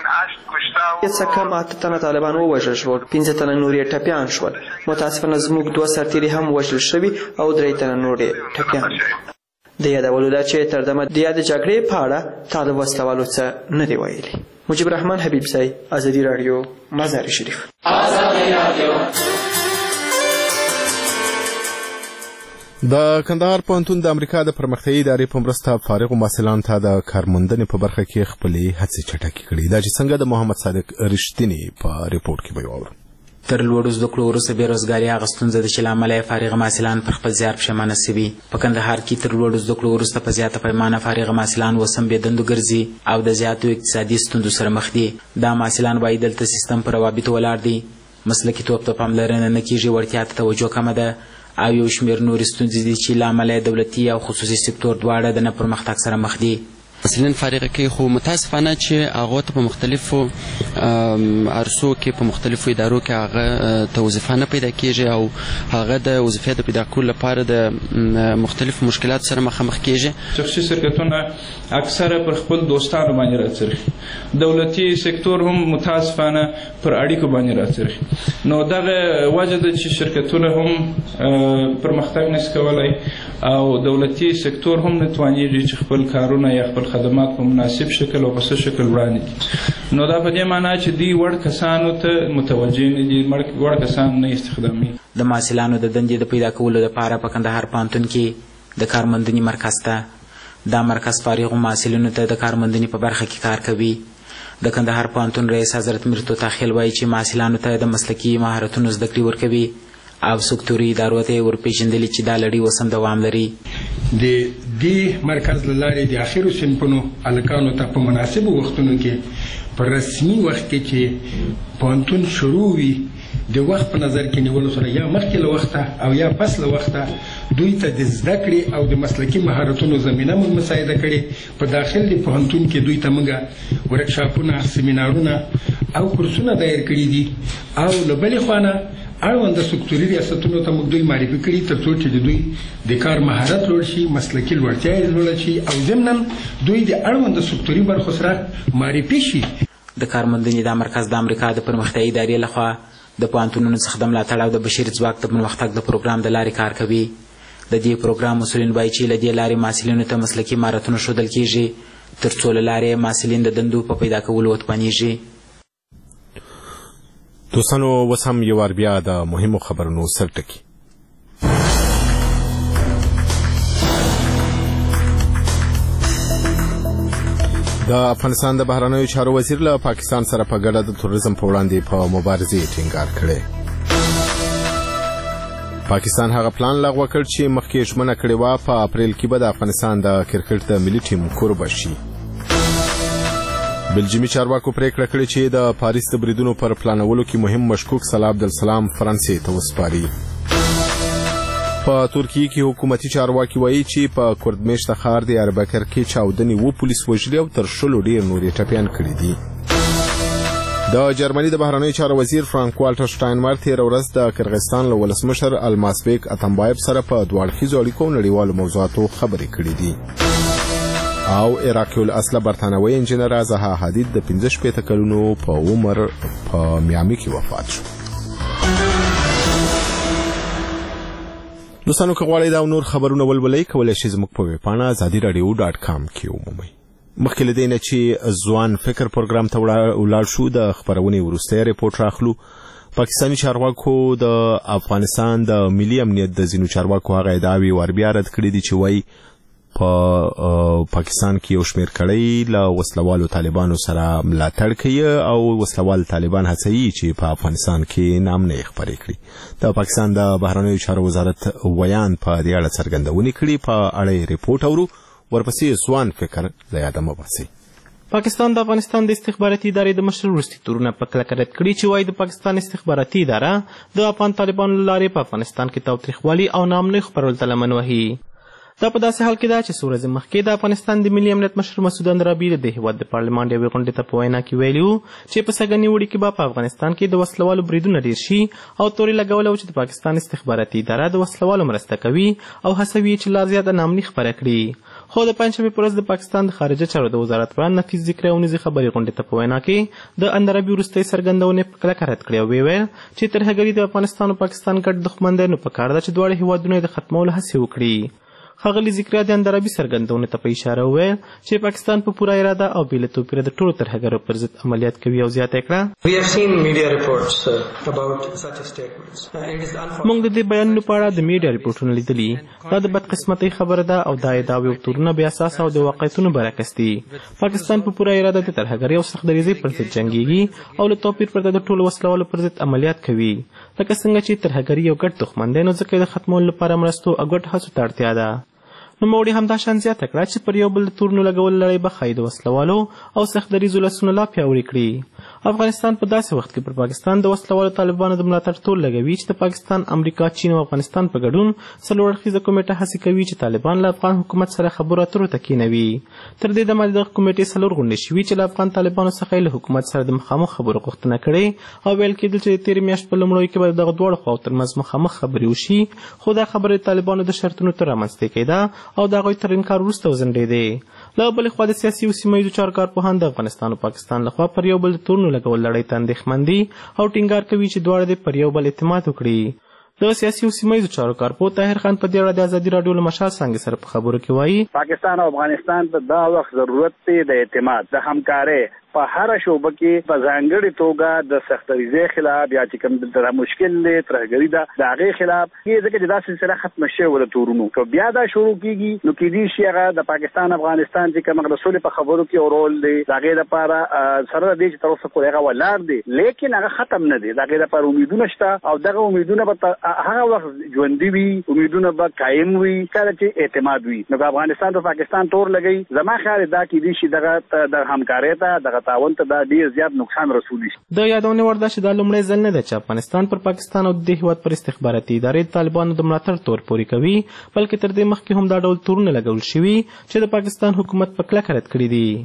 څه کم اته تنه طالبان ووژل شول، پنځه تنه نور یې ټپیان شول. متاسفانه زموږ دوه سرتیري هم وژل شوي او درې تنه نور یې ټپیان. د یادولو ده چې تر دمه د یادې جګړې په اړه طالب وسلوالو څه نه دي ویلي. مجيب الرحمن حبیبزی، ازادي راډیو، مزار شریف. د کندهار پوهنتون د امریکا د پرمختیایي ادارې په مرسته فارغو محصلانو ته د کارموندنې په برخه کې خپلې هڅې چټکې کړي. دا چې څنګه د محمد صادق رښتینی په ریپورت کې به واورو. تر لوړو زده کړو وروسته بېروزګاري هغه ستونزه ده چې له امله یې فارغ محصلان پر خپل زیار پښیمانه سوي. په کندهار کې تر لوړو زده کړو وروسته په زیاته پیمانه فارغ محصلان اوس هم بېدندو ګرځي او د زیاتو اقتصادي ستونزو سره مخ دي. دا محصلان وایي دلته سیستم په روابطو ولاړ دی، مسلکي توب ته پاملرنه نه کېږي، وړتیا ته توجه کمه ده او یو شمېر نورې ستونزې دي چې له امله یې دولتي او خصوصي سکتور دواړه د نه پرمختګ سره مخ دي. محصلین فارغه کې خو متاسفانه چې هغه ته په مختلفو عرصو کې په مختلفو ادارو کې هغه ته وظیفه نه پیدا کېږي او هغه د وظیفې د پیدا کولو لپاره د مختلفو مشکلاتو سره مخامخ کېږي. شخصي شرکتونه اکثره پر خپل دوستانو باندې راڅرخي، دولتي سکتور هم متاسفانه پر اړیکو باندې راڅرخي. نو دغه وجه ده چې شرکتونه هم پرمختګ نشي کولی او دولتي سکتور هم نه توانېږي چې خپل کارونه یا خپل خدمات په مناسب شکل او په څه شکل وړاندې کړي. نو دا په دې معنا چې دوی وړ کسانو ته متوجه نه دي، وړ کسان نه استخدامي. د محصلانو د دندې د پیدا کولو لپاره په کندهار پوهنتون کې د کارموندنې مرکز ته دا مرکز فارغو محصلینو ته د کارموندنې په برخه کې کار کوي. د کندهار پوهنتون رئیس حضرت میر توتا خیل وایي چې محصلانو ته د مسلکي مهارتونو زده کړې ورکوي او سکتوري ادارو ته یې ورپېژندلي چې دا لړۍ اوس هم دوام لري. د دې مرکز له لارې د اخرو صنفونو هلکانو ته په مناسبو وختونو کې په رسمي وخت کې چې پوهنتون شروع وي د وخت په نظر کې نیولو سره یا مخکې له وخته او یا پس له وخته دوی ته د زده کړې او د مسلکي مهارتونو زمینه موږ مساعده کړې. په داخل د پوهنتون کې دوی ته موږ ورکشاپونه، سیمینارونه او کورسونه دایر کړي دي او له بلې خوا نه اړونده سکتوري ریاستونو ته موږ دوی معرفي کړي تر څو چې د دوی د کار مهارت لوړ شي، مسلکي لوړتیا یې لوړه شي او ضمناً دوی د اړونده سکتوري برخو سره معرفي شي. د کارموندنې دا مرکز د امریکا د پرمختیایي ادارې لخوا د پوهنتونونو څخه د ملاتړ او د بشري ځواک د پرمختګ د پروګرام د لارې کار کوي. د دې پروګرام مسؤلین وایي چې له دې لارې محصلینو ته مسلکي مهارتونه ښودل کیږي تر څو له لارې محصلین د دندو په پیدا کولو وتوانیږي. دوستانو اوس هم یو وار بیا د مهمو خبرونو سرټکي. د افغانستان د بهرنیو چارو وزیر له پاکستان سره په ګډه د تروریزم په وړاندې په مبارزې ټینګار کړی. پاکستان هغه پلان لغوه کړ چې مخکې ژمنه کړې وه په اپریل کې به د افغانستان د کرکټ د ملي ټیم کوربه شي. بلجیمي چارواکو پریکړه کړې چې د پاریس د بریدونو پر پلانولو کې مهم مشکوک صلاح عبدالسلام فرانسې ته وسپاري. په ترکیه کې حکومتي چارواکي وایي چې په کردمیشته ښار د اربکر کې چاودنې اووه پولیس وژلي او تر شلو ډېر نور یې ټپیان کړي دي. د جرمني د بهرنیو چارو وزیر فرانک والټر شټاینمایر تېره ورځ د کرغستان له ولسمشر الماسبیک اتمبایف سره په دوه اړخیزو اړیکو او نړیوالو موضوعاتو خبرې کړې دي. او عراقي الاصله برتانوي انجینر زها حدید د پنځه شپېته کلونو په عمر په میامي کې وفات شو. دوستانو که غواړئ دا نور خبرونه ولولئ کولی شئ زموږ په ویبپاڼه ازادي راډیو ډاټ کام کې ومومئ. مخکې له دې نه چې ځوان فکر پروګرام ته ولاړ شو د خپرونې وروستی ریپورټ راخلو. پاکستاني چارواکو د افغانستان د ملي امنیت د ځینو چارواکو هغه ادعاوې ور بیا رد کړي دي چې وایي په پاکستان کې یو شمېر کړۍ له وسلوالو طالبانو سره ملاتړ کوي او وسلوال طالبان هڅوي چې په افغانستان کې نامنۍ خپرې کړي. د پاکستان د بهرنیو چارو وزارت ویان په دې اړه څرګندونې کړي. په اړه یې ریپورټ اورو، ورپسې ځوان فکر د یاده مه باسئ. پاکستان د افغانستان د استخباراتي ادارې د مشر وروستي تورونه په کلکه رد کړي چې وایي د پاکستان استخباراتي اداره د افغان طالبانو له لارې په افغانستان کې تاوتریخوالي او نامنۍ خپرولو ته لمن وهي. دا په داسې حال کې ده چې څو ورځې مخکې د افغانستان د ملي امنیت مشر مسعود اندرابي د هېواد د پارلمان یوې غونډې ته په وینا کې ویلي وو چې په سږني اوړي کې به په افغانستان کې د وسلوالو بریدونه ډېر شي او تورې لګولی وو چې د پاکستان استخباراتي اداره د وسلوالو مرسته کوي او هڅوي چې لا زیاته نامني خپره کړي. خو د پنجشنبې په ورځ د پاکستان د خارجه چارو د وزارت وړاندې نفیس ذکري او نظي خبري غونډې ته په وینا کې د اندرابي وروستۍ څرګندونې په کلکه رد کړې او ویې ویل چې ترهګري د افغانستان او پاکستان ګډ دښمن دی، نو پکار ده چې دواړه هېوادونه یې د ختمولو هڅې وکړي. ښاغلي ذکریا د اندرابي څرګندونې ته په اشاره وویل چې پاکستان په پوره اراده او بې له توپیره د ټولو ترهګرو پر ضد عملیات کوي او زیاته کړه موږ د دې بیانونو په اړه د میډیا ریپورټونه لیدلي. دا د بدقسمتۍ خبره ده او دا ادعاوې او تورونه بې اساسه او د واقعیتونو برعکس دي. پاکستان په پوره اراده د ترهګرۍ او سختدریزۍ پر ضد جنګیږي او له توپیر پرته د ټولو وسلوالو پر ضد عملیات کوي. لکه څنګه چې ترهګري یو ګډ دښمن دی، نو ځکه یې د ختمولو لپاره مرستو او ګډ هڅو ته اړتیا ده. نوموړي همدا شان زیاته کړه چې پر یو بل د تورونو لګول لړۍ به ښایي د وسلوالو او سختدریزو لاسونه لا پیاوړي کړي. افغانستان په داسې وخت کې پر پاکستان د وسلوالو طالبانو د ملاتړ تور لګوي چې د پاکستان، امریکا، چین او افغانستان په ګډون څلور اړخیزه کمیټه هڅې کوي چې طالبان له افغان حکومت سره خبرو اترو ته کېنوي. تر دې دمه دغه کمیټې څلور غونډې شوي چې له افغان طالبانو څخه یې له حکومت سره د مخامخ خبرو غوښتنه کړې او ویل کېدل چې د تېرې میاشتې په لومړیو کې به دغه دواړو خواو ترمنځ مخامخ خبرې وشي، خو دا خبره د طالبانو د شرطونو ته رامنځته کېده او د هغوی تر انکار وروسته وځنډېدې. له بلې خوا د سیاسي او سیمه ییزو چارو کارپوهان د افغانستان او پاکستان لخوا پر یو بل د تورونو لګول لړۍ ته اندېښمن دي او ټینګار کوي چې دواړه دې پر یو بل اعتماد وکړي. د سیاسي او سیمه ییزو چارو کارپوه طاهر خان په دې اړه د ازادي راډیو له مشال څانګې سره په خبرو کې وایي پاکستان او افغانستان ته دا وخت ضرورت دی د اعتماد، د همکارۍ، په هر شوبه کې په ځانګړي توګه د سختریزې خلاف یا چې کوم د مشکل له ترهګری دا د هغه خلاف کې ځکه دا سلسله ختم شي ول تورونو که بیا دا شروع کیږي نو کې دي شي هغه د پاکستان افغانستان چې کوم رسول په خبرو کې اورول دي هغه لپاره سره د دې طرف څخه هغه ولار دي لیکن هغه ختم نه دي هغه لپاره امیدونه شته او دغه امیدونه به هغه وخت ژوند وي امیدونه به قائم وي کله چې اعتماد وي نو افغانستان ته پاکستان تور لګي زما خیال دا کې دي شي دغه د همکارۍ ته دغه تعاون ته دا ډیر زیات نقصان رسولي د یادونه ورده چې د لومړي ځل نه ده چې افغانستان پر پاکستان او د هیواد پر استخباراتي ادارې طالبانو د ملاتړ تور پوري کوي بلکې تر دې مخکې هم دا ډول تورونه لګول شوي چې د پاکستان حکومت په کلکه رد کړي دي.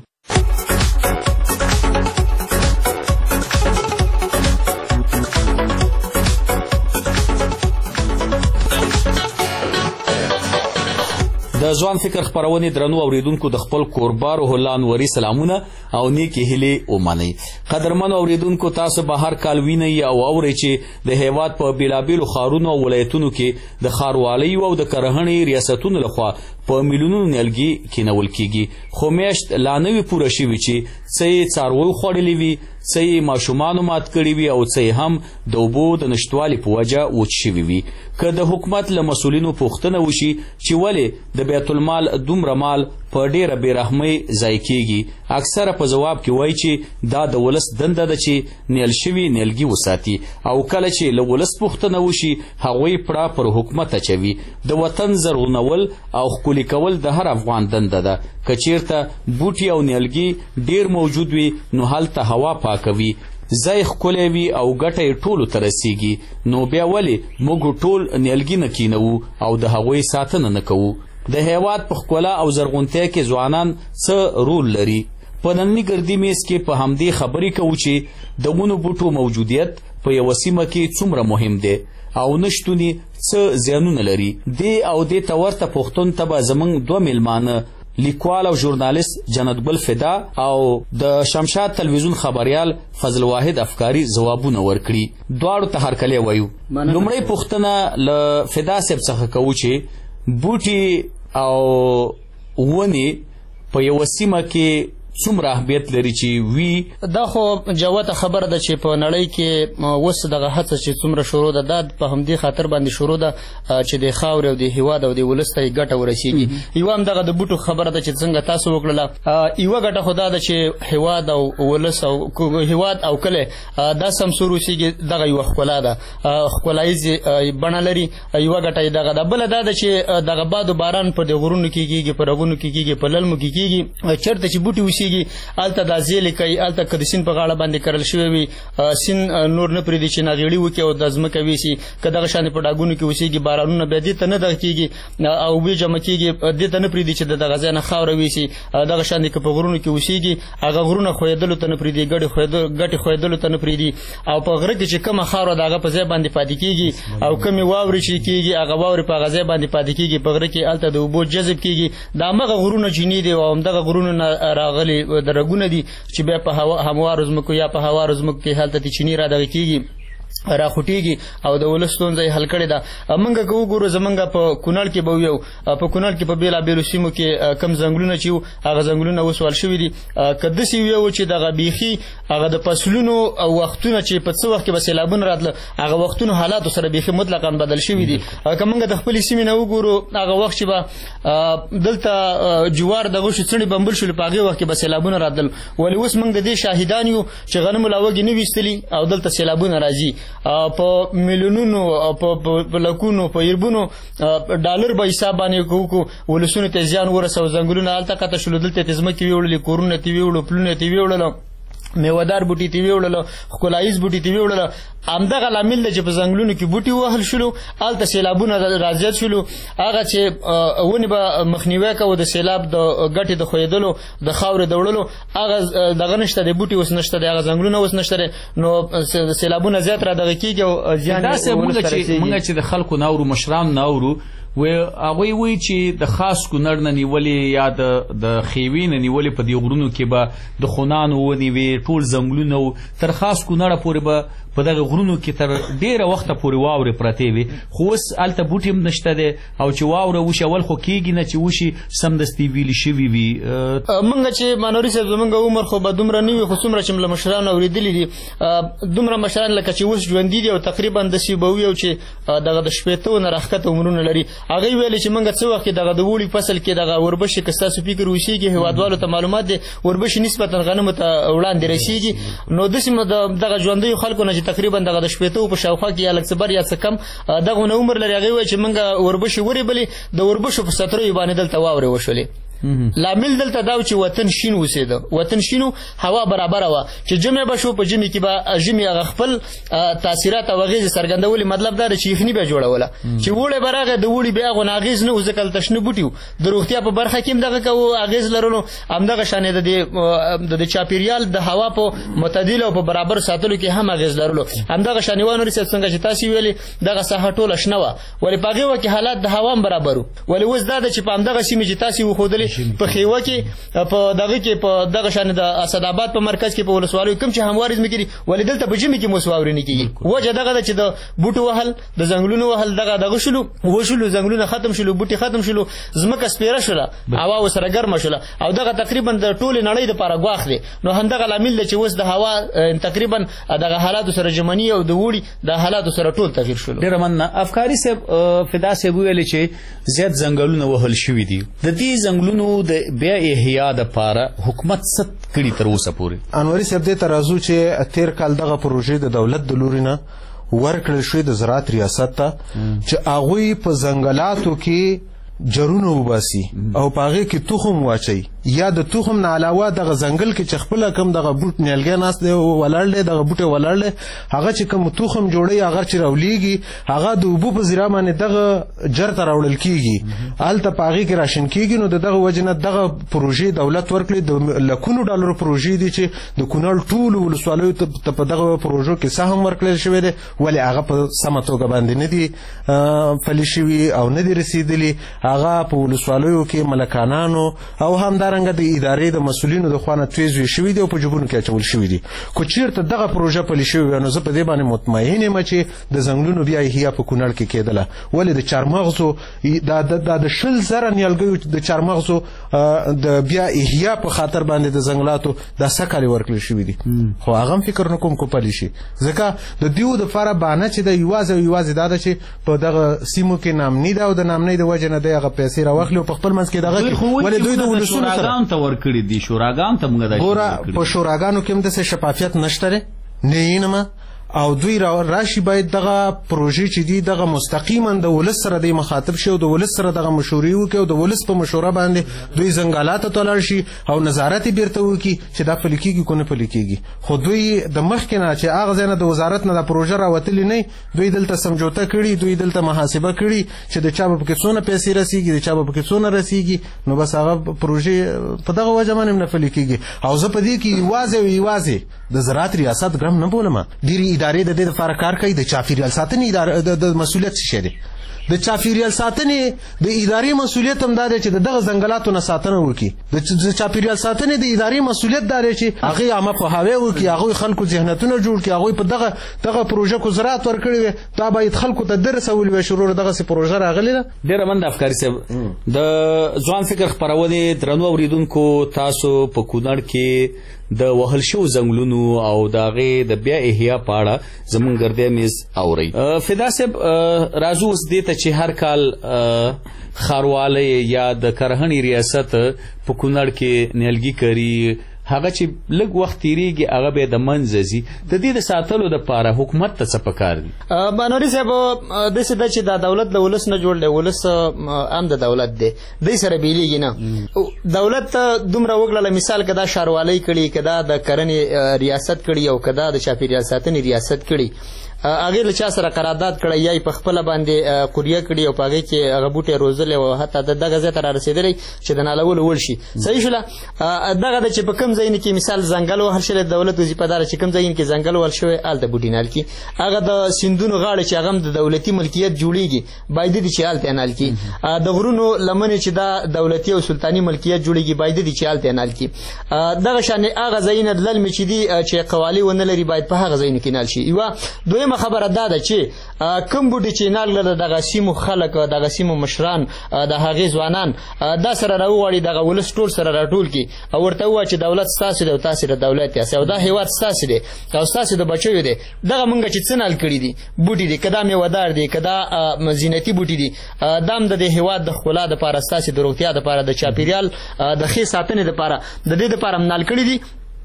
د ځوان فکر خبرونه درنو اوریدونکو د خپل کوربار هلان وری سلامونه او نیکی هلي ومني. قدرمن اوریدونکو تاسو به هر کال وینئ او اورئ چې د هیواد په بیلابیلو ښارونو او ولایتونو کې د ښاروالۍ او د کرهڼې ریاستونو لخوا په میلیونونو نیالګي کینول کیږي خو میاشت لا نه وي پوره شوي چې څه یې څارویو خوړلي وي څه یې ماشومانو مات کړي وي او څه یې هم د اوبو د نشتوالي په وجه وچ شوي وي. که د حکومت له مسؤلینو پوښتنه وشي چې ولې د بیت المال دومره مال په ډیره بېرحمۍ ضایع کیږي اکثره په ځواب کې وایي چې دا د ولس دنده ده چې نیل شوي نیلګي وساتي او کله چې له ولس پوښتنه وشي هغوی پړه پر حکومت اچوي. د وطن زرغونول او ښکلي کول د هر افغان دنده ده. که چیرته بوټي او نیلګي ډیر موجود وي نو هلته هوا پاکوي ځای ښکلی وي او ګټه یې ټولو ته رسیږي نو بیا ولې موږ ټول نیلګي نه کینوو او د هغوی ساتنه نه کوو. د هیواد په ښکلا او زرغونتیا کې ځوانان څه رول لري؟ په ننني ګردي میز کې په همدې خبرې کوو چې د ونو بوټو موجودیت په یوه سیمه کې څومره مهم دی او نشتونې څه زیانونه لري. دې او دې ته ورته پوښتنو ته به زموږ دوه میلمانه لیکوال او ژورنالیست جنت ګل فدا او د شمشاد تلویزیون خبریال فضل واحد افکاری ځوابونه ورکړي. دواړو ته هرکلی وایو. لومړی پوښتنه له فدا صاحب څخه کوو چې بوټي او ونې په یوه سیمه کې څومره اهمیت لري چې وي؟ دا خو جوته خبره ده چې په نړۍ کې اوس دغه هڅه چې څومره شروع ده دا په همدې خاطر باندې شروع ده چې د خاورې او د هیواد او د ولس ته یې ګټه ورسیږي. یوه هم دغه د بوټو خبره ده چې څنګه تاسو وکړله یوه ګټه خو دا ده چې هیواد او ولس او هیواد او کلی دا سمسور اوسیږي دغه یوه ښکلا ده ښکلاییزې بڼه لري. یوه ګټه یې دغه ده. بله دا ده چې دغه باد و باران په د غرونو کې کېږي په رغونو کې کېږي په للمو کې کېږي چېرته چې بوټي اوسیږي الته دا زیلې کوي الته که د سیند په غاړه باندې کرل شوی وي سیند نور نه پرېږدي چې ناغېړي وکړي او د ځمکه ویسي که دغه شانې په ډاګونو کې اوسېږي بارانونه بیا دې ته نه دغه کېږي او اوبه جمع کېږي دې ته نه پرېږدي چې د دغه ځای نه خاوره ویسي. دغه شانې که په غرونو کې اوسېږي هغه غرونه ښویېدلو ته نه پرېږدي ګټې ښویېدلو ته نه پرېږدي او په غره کې چې کومه خاوره د هغه په ځای باندې پاتې کېږي او کمې واورې چې کېږي هغه واورې په هغه ځای باندې پاتې کېږي په غره کې هلته د اوبو جذب کېږي دا همغه غرونه چینې دي او همدغه غرونو نه راغلي درګونه دي چې بیا په هموارو ځمکو یا په هوارو ځمکو کې هلته د چینې را دغه کېږي راخوټېږي او د ولس ستونزه یې حل کړې ده. موږ که وګورو زموږ په کونړ کې به ویو په کونړ کې په بېلابېلو سیمو کې کم ځنګلونه چې وو هغه ځنګلونه اوس وال شوي دي. که داسې ویو چې دغه بیخي هغه د فصلونو وختونه چې په څه وخت کې به سیلابونه راتله هغه وختونو حالاتو سره بیخي مطلقا بدل شوي دي. که موږ د خپلې سیمې نه وګورو هغه وخت چې به دلته جوار دغه شو څڼې بمبل شولې په هغې وخت کې به سیلابونه راتلل ولې اوس موږ د دې شاهدان یو چې غنمو لا وږې نه ویستلي او دلته سیلابونه راځي په میلیونونو په لکونو په یربونو ډالر به حساب باندې کوو ولسونو ته زیان ورسو ځنګلونه هلته قطع شولو دلته تې ځمکې ویوړلې کورونه تې ویوړو پلونه تې ویوړله میوهدار بوټي تې ویوړله ښکلاییز بوټي تې ویوړله همدغه لامل دی چې په ځنګلونو کې بوټي ووهل شولو هلته سیلابونه رازیات شولو هغه چې ونې به مخنیوی کوو د سیلاب د ګټې د ښویېدلو د خاورې د وړلو هغه دغه نشته دی بوټي اوس نشته دی هغه ځنګلونه اوس نشته دی نو سیلابونه زیات را دغه کېږي او زیان موږ چې د خلکو نه اورو مشران نه اورو هغوی وایي چې د خاص کونړ نه نیولې یا د خیوې نه نیولې په دې غرونو کې به د خونانو ونې وې ټول ځنګلونه و تر خاص کونړه پورې به په دغه غرونو کې تر ډیره وخته پورې واورې پرتې وي، خو اوس هلته بوټي هم نشته دی او چې واوره وشي اول خو کېږي نه چې وشي سمدستي ویلې شوي وي. موږ چې مانوري صاحب زموږ عمر خو به دومره نه وي، خو څومره چې له مشرانو اورېدلي دي دومره مشران لکه چې اوس ژوندي دي او تقریبا داسې به وي او چې دغه د شپېتو نه راښکته عمرونه لري، هغوی ویلې چې موږ څه وخت کې دغه د اوړي فصل کې دغه وربشې که ستاسو فکر اوسېږي هېوادوالو ته معلومات دی وربشې نسبتا غنمو ته وړاندې رسېږي، نو داسې دغه ژوندیو خلکو نه چې تقریبا دغه د شپېتو په شاوخوا کې یا لږ څه بر یا څه کم دغونه عمر لري، هغوی وایي چې موږ وربشې وریبلې د وربشو په ستریو باندې دلته واورې وشولې. لامل دلته دا چې وطن شین اوسېده، وطن شینو هوا برابره وه چې جمع به شو، په جمع کې به ژمي هغه خپل تاثیرات او اغېزې څرګندولې، مطلب دا دی چې یخني به جوړوله چې اوړی به راغی د اوړي بیا هغونه اغېز نه و ځکه هلته شنه بوټي وو، د روغتیا په برخه کې هم دغه کوو اغېز لرلو، همدغه شانې د د چاپېریال د هوا په معتدلو او په برابر ساتلو کې هم اغېز لرلو، همدغه شانې وانوري صاحب څنګه چې تاسې ویلې دغه ساحه ټوله شنه وه، ولې په هغې وخت کې حالات د هوا هم برابر وو، ولې اوس دا ده چې په همدغه سیمې چې تاسې وښودلې په خیوه کې په دغه کې په دغه شان د اسداباد په مرکز کې په ولسوالیو کوم چې همواري ځمکې دي ولې دلته په ژمي کې مو واورې نه کېږي، وجه دغه ده چې د بوټو وهل د ځنګلونو وهل دغه دغه شلو وشلو، ځنګلونه ختم شلو، بوټي ختم شلو، ځمکه سپېره شوله، هوا ورسره ګرمه شوله او دغه تقریبا د ټولې نړۍ دپاره ګواښ دی، نو همدغه لامل دی چې اوس د هوا تقریبا دغه حالاتو سره ژمني او د اوړي د حالاتو سره ټول تغیر شلو. ډېره مننه. افکاري صاحب فدا صاحب ویلې چې زیات ځنګلونه وهل شوي دي، د دې ځنګلونو د بیا احیا د پاره حکومت څه کړي تر اوسه پورې؟ انوري صاحب دې ته راځو چې تېر کال دغه پروژې د دولت د لوري نه ورکړل شوې د زراعت ریاست ته چې هغوی په ځنګلاتو کې جرونه وباسي او په هغې کې تخم واچوي، یا د تخم نه علاوه دغه ځنګل کې چې خپله کوم دغه بوټ نیالګی ناست دی ولاړ دی، دغه بوټی ولاړ دی، هغه چې کوم تخم جوړوي هغه چې راولیږي هغه د اوبو په ذریعه باندې دغه جر ته راوړل کېږي، هلته په هغې کې راشن کېږي، نو د دغه وجې نه دغه پروژې دولت ورکړي، د لکونو ډالرو پروژې دي چې د کونړ ټولو ولسوالیو ته په دغه پروژو کې سهم ورکړل شوی دی، ولې هغه په سمه توګه باندې نه دي پلي شوي او نه دي رسېدلي، هغه په ولسوالیو کې ملکانانو او همدارنګه د ادارې د مسؤلینو د خوا نه تویزوي شوي دي او په جیبونو کې اچول شوي دي. خو چېرته دغه پروژه پلي شوې وه نو زه په دې باندې مطمئن یم چې د ځنګلونو بیا احیا په کونړ کې کېدله، ولې د چارمغزو دا د شل زره نیالګیو د چارمغزو د بیا احیا په خاطر باندې د ځنګلاتو دا سکالې ورکړل شوي دي، خو هغه هم فکر نه کوم کو پلي شي، ځکه د دیو دپاره بهانه چې د یوازې او یوازې دا ده چې په دغه سیمو کې نامني ده او د نامنۍ د وجې نه دی هغه پیسې راواخلي او په خپل منځ کې دغه کړي، ولې دوی د ولسونو سره شوراګانو ته ورکړي دي، شوراګانو ته موږ دا ګوره په شوراګانو کې هم داسې شفافیت نشته دی، نه یې نمه او دوی راشي باید دغه پروژې چې دي دغه مستقیما د ولس سره د مخاطب شي او د ولس سره دغه مشورې وکړي او د ولس په مشوره باندې دوی ځنګلاتو ته لاړ شي او نظارت یې بیرته وکړي چې دا پلي کېږي که نه پلي کېږي، خو دوی د مخکې نه چې هغه ځای نه د وزارت نه دا پروژه راوتلې نه دوی دلته سمجوته کړي، دوی دلته محاسبه کړي چې د چا به پکې څونه پیسې رسېږي، د چا به پکې څونه رسېږي، نو بس هغه پروژې په دغه وجه باندې هم نه پلي کېږي. او زه په دې کې یوازې او یوازې د زراعت ریاست ګرم نه بولم، ډېرې ادارې د دې لپاره کار کوي، د چاپېریال ساتنې د مسؤلیت څه شی دی؟ د چاپېریال ساتنې د ادارې مسؤلیت هم دا دی چې دغه ځنګلاتو نه ساتنه وکړي، د چاپېریال ساتنې د ادارې مسؤلیت دا دی چې هغوی عامه پوهاوی وکړي، هغوی خلکو ذهنیتونه جوړ کړي، هغوی په دغه دغه پروژه کو زراعت ورکړې وي، دا باید خلکو ته درسولي وي شروع دغسې پروژه راغلې ده. ډېره مننه افکاري صاحب. د ځوان فکر خپرونې درنو اورېدونکو، تاسو په کونړ کې د وهل شوو ځنګلونو او د هغې د بیا احیا په اړه زموږ ګردی میز اورئ. فدا صاحب راځو اوس دې ته چې هر کال ښاروالی یا د کرهڼې ریاست په کونړ کې نیالګي کري، هغه چې لږ وخت تیریږي هغه به د منځه ځي، د دې د ساتلو دپاره حکومت ته څه پکار دي؟ بانوري صاحب داسې ده چې دا دولت د ولس نه جوړ دی، ولس هم د دولت دی، دوی سره بیلیږي نه. دولت دومره وکړله مثال که دا ښاروالۍ کړي، که دا د کرنې ریاست کړي او که دا د چاپېریال ساتنې ریاست کړي، هغې له چا سره قرارداد کړی یا یې په خپله باندې قریه کړي او په هغې کې هغه بوټی روزلی او حتی د دغه ځای ته را رسېدلی چې د نالولو وړ شي. صحیح شوله. دغه ده چې په کوم ځایونو کې مثال ځنګل وهل شوی، د دولت وظیفه داره چې کوم ځایونو کې ځنګل وهل شوی هلته بوټي نال کړي. هغه د سیندونو غاړې چې هغه هم د دولتي ملکیت جوړېږي باید دي چې هلته یې نال کړي. د غرونو لمنې چې دا دولتي او سلطاني ملکیت جوړېږي باید دي چې هلته یې نال کړي. دغه شانې هغه ځایونه للمې چې دي چې قوالې ونه لري باید په هغه ځایونو کې نال شي. یوه دویمه خبره دا ده چې کوم بوټي چې نال لري دغه سیمو خلک، دغه سیمو مشران، د هغې ځوانان دا سره راوغواړي، دغه ولس ټول سره راټول کړي او ورته ووایي چې دولت ستاسو دی او تاسې د دولت یاست او دا هېواد ستاسې دی او ستاسې د بچیو دی. دغه مونږ چې څه نال کړي دي بوټي دي، که دا میوهدار دي، که دا زینتي بوټي دي، دا هم د دې هېواد د ښکلا دپاره، ستاسې د روغتیا دپاره، د چاپېریال د ښې ساتنې دپاره، د دې دپاره هم نال کړي دي.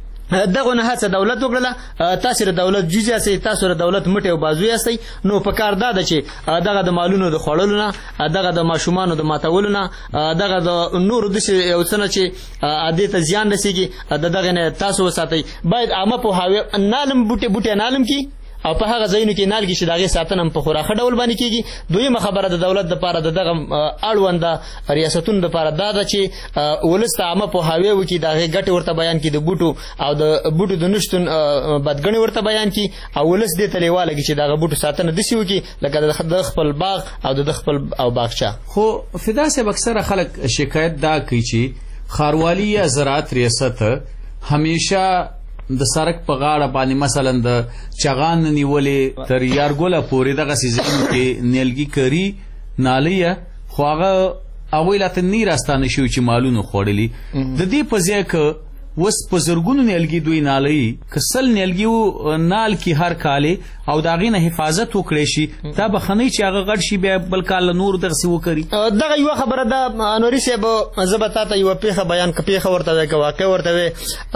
دغه نه هڅه دولت وکړله، تاسې د دولت جز یاستئ، تاسو د دولت مټې او بازو یاستئ. نو په کار دا ده چې دغه د مالونو د خوړلو نه، دغه د ماشومانو د ماتولو نه، دغه د نورو داسې یو څه نه چې دې ته زیان رسېږي د دغې نه تاسو وساتئ. باید عامه پوهاوی نالم بوټي بوټی نالم کړي او په هغه ځایونو کې نال کړي چې د هغې ساتنه هم په خورا ښه ډول باندې کېږي. دویمه خبره د دولت دپاره د دغه اړونده ریاستونو دپاره دا ده چې ولس ته عامه پوهاوی وکړي، د هغې ګټې ورته بیان کړي، د بوټو او د بوټو د نشتون بدګڼې ورته بیان کړي او ولس دې ته لیواله کړي چې د هغه بوټو ساتنه داسې وکړي لکه د خپل باغ او د خپل او باغچه. خو فدا صاحب اکثره خلک شکایت دا کوي چې ښاروالي یا زراعت ریاست همیشه د سړک په غاړه باندې مثلا د چغان نیولې تر یارګوله پورې دغسې ځایونو کې نیلګي کري نالۍ، خو هغه هغوی لا ته نه راستانه شوي چې مالونو خوړلي. د دې په ځای که اوس په زرګونو نیلګي دوی نالۍ که سل نیلګي نال کي هر کالې او د هغې نه حفاظت وکړی شي، دا به ښه نه وي چې هغه غټ شي بیا بل کال له نور دغسې وکړي. دغه یوه خبره ده انوري صاحب، زه به تا ته یوه پېښه بیان که پېښه ورته وی که واقع ورته وی.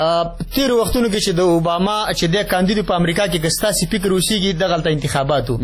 تېرو وختونو کې چې د اوباما چې دی کاندید په امریکا کې که ستاسې فکر اوسېږي دغلته انتخابات و،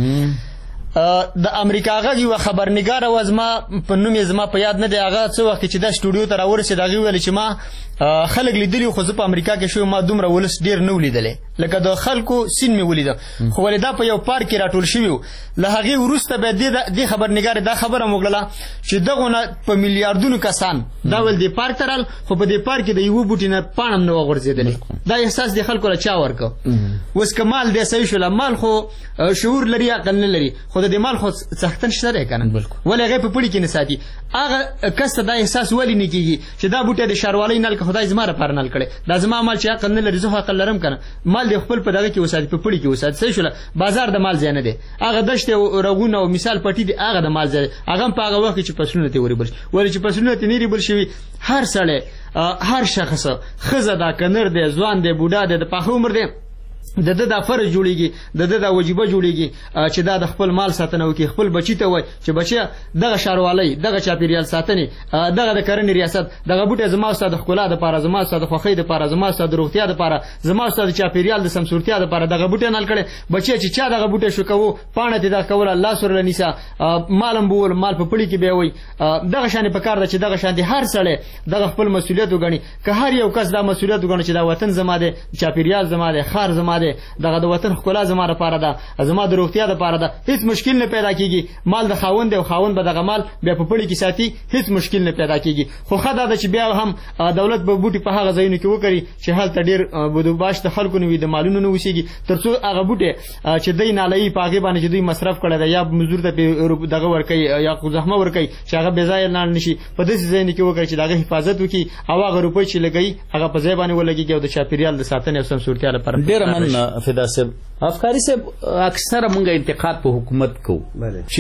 د امریکا غږ یوه خبرنګاره وه، زما په نوم یې زما په یاد نه دی، هغه څه وخت چې دا سټوډیو ته راورسېد هغې وویل چې ما خلک لیدلي خو زه په امریکا کې شوی ما دومره ولس ډېر نه و لیدلی لکه د خلکو سین مې ولیده، خو ولې دا په یو پارک کې راټول شوي وو. له هغې وروسته بیا دې خبرنګارې دا خبره هم وکړله چې دغو نه په میلیاردونو کسان دا ویل دې پارک ته رال خو په دې پارک کې د یوه بوټي نه پاڼه هم نه وه غورځېدلې. دا احساس دې خلکو له چا ورکړ؟ اوس که مال دی صحیح شوله، مال خو شعور لري عقل نه لري، خو د دې مال خو څښتن شته دی که نه، ولې هغې په پړي کې نه ساتي. هغه کس ته دا احساس ولې نه کېږي چې دا بوټی د ښاروالۍ نل که خدای زما لپاره نل کړی، دا زما مال چې عقل نه لري زه خو عقل لرم که نه، مال دې خپل په دغه کې وساتي، په پړي کې وساتي. صحیح شوله. بازار د مال ځای نه دی، هغه دشتې او رغونه او مثال پټي دي هغه د مال ځای دی، هغه هم په هغه وخت کې چې فصلونه ترې ورېبل شي. ولې چې فصلونه ترې نه ریبل شوي، هر سړی هر شخص ښځه ده که نر دی ځوان دی بوډا دی د پاخه عمر دی د ده دا فرض جوړېږي، د ده دا وجیبه جوړېږي چې دا د خپل مال ساتنه وکړي، خپل بچي ته وایي چې بچیه دغه ښاروالۍ دغه چاپېریال ساتنې دغه د کرنې ریاست دغه بوټی زما ستا د ښکلا دپاره، زما ستا د خوښۍ دپاره، زما ستا د روغتیا دپاره، زما ستا د چاپېریال د سمسورتیا دپاره دغه بوټی نل کړی. بچیه چې چا دغه بوټی شو کوو پاڼه ترې دغه کوله لاس ورله نیسه مال هم بول مال په پړي کې بیا وایي. دغه شانې په کار ده چې دغه شانې هر سړی دغه خپل مسؤلیت وګڼي. که هر یو کس دا مسؤلیت وګڼي چې دا وطن زما دی، چاپېریال زما دی، ښار زما دی، دغه د وطن ښکلا زما لپاره ده، زما د روغتیا دپاره ده، هېڅ مشکل نه پیدا کېږي. مال د خاوند دی او خاوند به دغه مال بیا په پړي کې ساتي، هېڅ مشکل نه پیدا کېږي. خو ښه دا ده چې بیا هم دولت به بوټي په هغه ځایونو کې وکړي چې هلته ډېر بدوباش د خلکو نه وي، د مالونو نه اوسېږي، تر څو هغه بوټی چې دی نالۍ په هغې باندې چې دوی مصرف کړی دی یا مزدور ته پرې دغه ورکوي یا زحمه ورکوي چې هغه بې ځایه لاړ نه شي، په داسې ځایونو کې وکړي چې د هغې حفاظت وکړي او هغه روپۍ چې لګوي هغه په ځای باندې ولګېږي او د چاپېریال د ساتنې او سمسورتیا لپاره. ډېره مننه فدا صاحب. افکاري صاحب اکثره مونږ انتقاد په حکومت کوو چې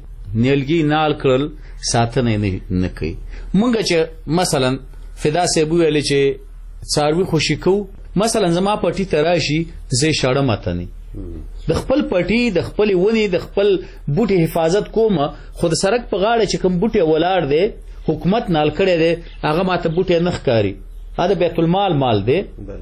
نیلګي نال کړل ساتنه یې نه کوي. مونږ چې مثلا فدا صاحب ویلې چې څاروي خوشي کوو، مثلا زما پټي ته راشي زه یې شړم اتنې د خپل پټي د خپلې ونې د خپل بوټي حفاظت کوم، خو د سړک په غاړه چې کوم بوټی ولاړ دی حکومت نال کړی دی هغه ماته بوټی نه ښکاري، دا د بیت المال مال دی.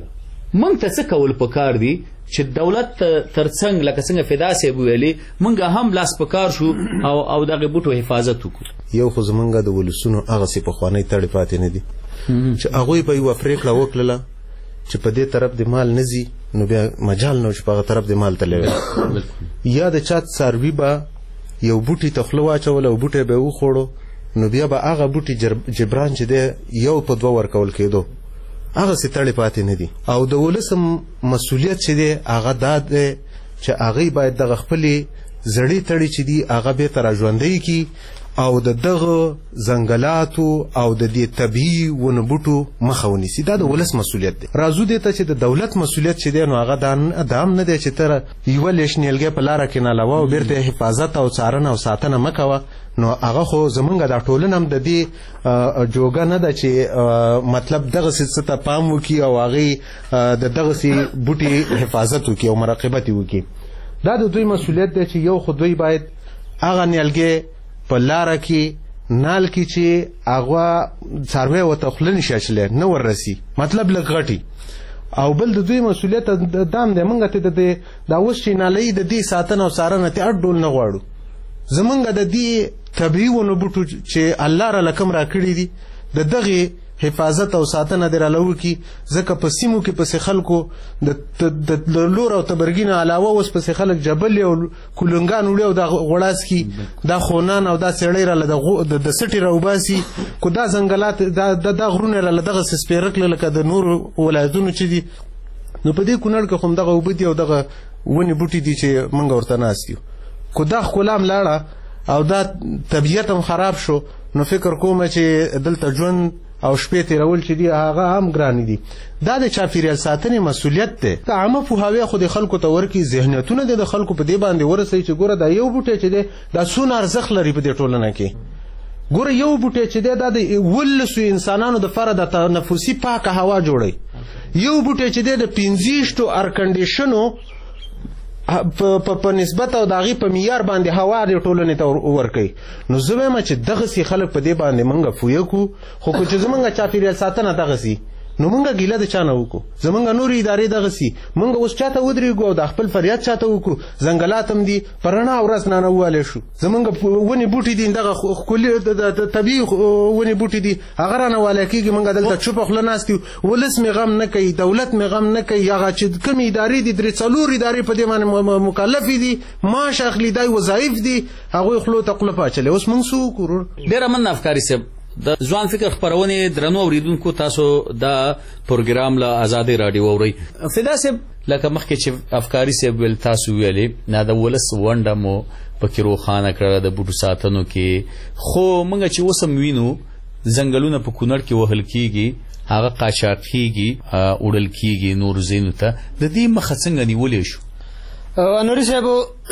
مونږ ته څه کول پکار دي چې دولت ترڅنګ لکه څنګه فدا صاحب ویلي مونږ هم لاس پکار شو او او دغه بوټو حفاظت وکړو. یو خو زمونږ د ولسونو هغسې پخوانۍ تړې پاتې نه دي چې هغوی به یوه پرېکړه وکړله چې په دې طرف د مال نه ځي نو بیا مجال نه چې په هغه طرف دې مال تللی یا د چا څاروي به یو بوټي ته خوله واچول او بوټی به یې وخوړو نو بیا به هغه بوټي جبران چې دی یو په دوه ورکول کېدو هغسې تړې پاتې نه دي او د ولس مسؤلیت چې دی هغه دا دی چې هغوی باید دغه خپلې زړې تړې چې دي هغه بېرته را ژوندی کړي او د دغه ځنګلاتو او د دې طبیعي ونو بوټو مخه ونیسي دا د ولس مسؤلیت دی راځو دې ته چې د دولت مسؤلیت چې دی نو هغه دا هم نه دی چې ته یوه لیش نیلګۍ په لاره کې نالوه او بېرته حفاظت او څارنه او ساتنه مه کوه نو هغه خو زمونږ دا ټولنه هم د دې جوګه نه ده چې مطلب دغسې څه ته پام وکړي او هغې د دغسې بوټي حفاظت وکړي او مراقبت یې وکړي دا د دوی مسؤلیت دی چې یو خو دوی باید هغه نیلګۍ په لاره کې نال کې چې هغه څاروی ورته خوله نشي اچولی نه وررسي مطلب لږ غټي او بل د دوی مسؤلیت دا هم دی موږ ته د دا اوس چې نالۍ د دې ساتنه او څارنه ته اټ ډول نه غواړو زمونږ د دې طبیعي ونو بوټو چې الله راله کوم راکړي دي د دغې حفاظت او ساتنه دې راله وکړي ځکه په سیمو کې پسې خلکو د لور او تبرګي نه علاوه اوس پسې خلک جبل او کولنګان وړي او دا غوړاسکي دا خونان او دا سړی راله د سټې راوباسي خو دا ځنګلات دا غرونه راله دغسې سپېره کړله لکه د نورو ولایتونو چې دي نو په دې کونړ کې خو هم دغه اوبه دي او دغه ونې بوټي دي چې موږ ورته ناست یو خو دا ښکلا هم لاړه او دا طبیعت هم خراب شو نو فکر کومه چې دلته ژوند او شپې تېرول چې دي هغه هم ګرانې دي دا د چاپېریال ساتنې مسؤلیت دی د عامه پوهاوی خو د خلکو ته ورکړي ذهنیتونه دي د خلکو په دې باندې ورسوي چې ګوره دا یو بوټی چې دی دا څونه ارزښت لري په دې ټولنه کې ګوره یو بوټی چې دی دا د ولسو انسانانو دپاره د تنفسي پاکه هوا جوړوي یو بوټی چې دی د پنځه ارکنډیشنو په نسبت او د هغې په معیار باندې هوا دې ټولنې ته ورکوي نو زه وایم چې دغسې خلک په دې باندې موږ پوهه کړو خو که چې زموږ چاپېریال ساتنه دغسې نو موږ ګیله د چا نه وکړو زموږ نورې ادارې دغسې موږ اوس چا ته ودرېږو او د خپل فریاد چا ته وکړو ځنګلات هم دي په رڼا ورځ نانه ووالی شو زموږ ونې بوټي دي دغه ښکلي طبیعي ونې بوټي دي هغه رانه والی کېږي موږ دلته چوپه خوله ناست یو ولس مې غم نه کوي دولت مې غم نه کوي هغه چې کومې ادارې دي درې څلور ادارې په دې باندې مکلفې دي معاش اخلي دا وظایف دي هغوی خولو ته خوله پاچولی اوس موږ څه وکړو ډېره مننه افکاري صاحب د ځوان فکر خپرونې درنو اوریدونکو تاسو دا پروګرام له ازادۍ راډیو اورئ فدا صاحب لکه مخکې چې افکاري صاحب ویل تاسو ویلې نه د ولس ونډه مو پکې روښانه کړه د بوټو ساتنو کې خو موږ چې اوس هم وینو ځنګلونه په کونړ کې وهل کېږي هغه قاچاقېږي وړل کېږي نورو ځایونو ته د دې مخه څنګه نیولی شو انوري صاحب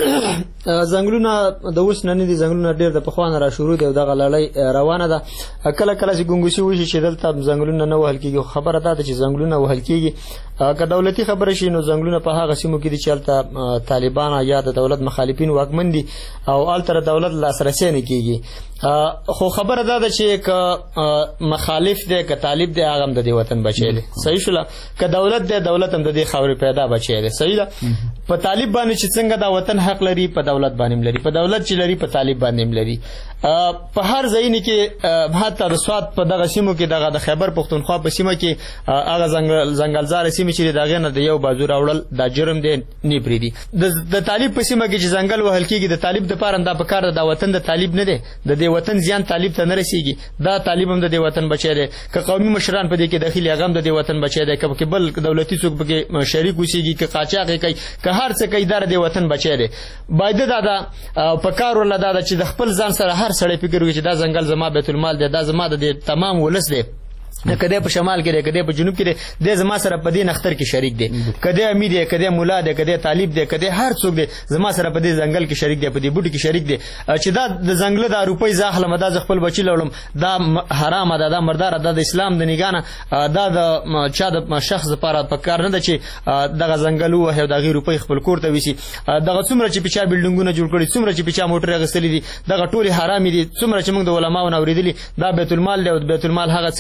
ځنګلونه د اوس نه نه دي ځنګلونه ډېر د پخوا نه را شروع دي او دغه لړۍ روانه ده کله کله چې ګونګوسي وشي چې دلته ځنګلونه نه وهل کېږي خبره دا ده چې ځنګلونه وهل کېږي که دولتي خبره شي نو ځنګلونه په هغه سیمو کې دي چې هلته طالبان یا د دولت مخالفین واکمن دي او هلته د دولت لاسرسی نه کېږي خو خبره دا ده چې که مخالف دی که طالب دی هغه هم د دې وطن بچی دی صحیح شوله که دولت دی دولت هم د دې خاورې پیدا بچی دی صحیح ده په طالب باندې چې څنګه دا وطن حق لري په دولت باندې هم لري په دولت چې لري په طالب باندې هم لري په هر ځایونه کې حتی د سوات په دغه سیمو کې دغه د خیبر پښتونخوا په سیمه کې هغه ځنګلزاره سیمې چې د هغې نه د یو بازو راوړل دا جرم دی نه پرېږدي د طالب په سیمه کې چې ځنګل وهل کېږي د طالب دپاره هم دا په کار ده دا وطن د طالب نه دی د دې وطن زیان طالب ته نه رسېږي دا طالب هم د دې وطن بچی دی که قومي مشران په دې کې داخلي هغه هم د دې وطن بچی دی که پکې بل دولتي څوک پکې شریک اوسېږي که قاچاق یې کوي که هر څه کوي دا د دې وطن بچی دی باید دا ده په کار ورله دا ده چې د خپل ځان سره هر سړی فکر وکړي چې دا ځنګل زما بیت المال دی دا زما د دې تمام ولس دی که دی په شمال کې دی که دی په جنوب کې دی دی زما سره په دې نختر کې شریک دی که دی امید دی که دی ملا دی که دی طالب دی که دی هر څوک دی زما سره په دې ځنګل کې شریک دی په دې بوټي کې شریک دی چې دا د ځنګله دا روپۍ زه اخلم دا زه خپل بچي له وړم دا حرامه ده دا مرداره ده د اسلام د نګاه نه دا د چا د شخص دپاره په کار نه ده چې دغه ځنګل ووهي او د هغې روپۍ خپل کور ته ویسي دغه څومره چې په چا بلډنګونه جوړ کړي څومره چې په چا موټرې اخیستلي دي دغه ټولې حرامې دي څومره چې موږ د علماو نه اورېدلي دا بیت المال دی او بیت المال هغه څه دي چې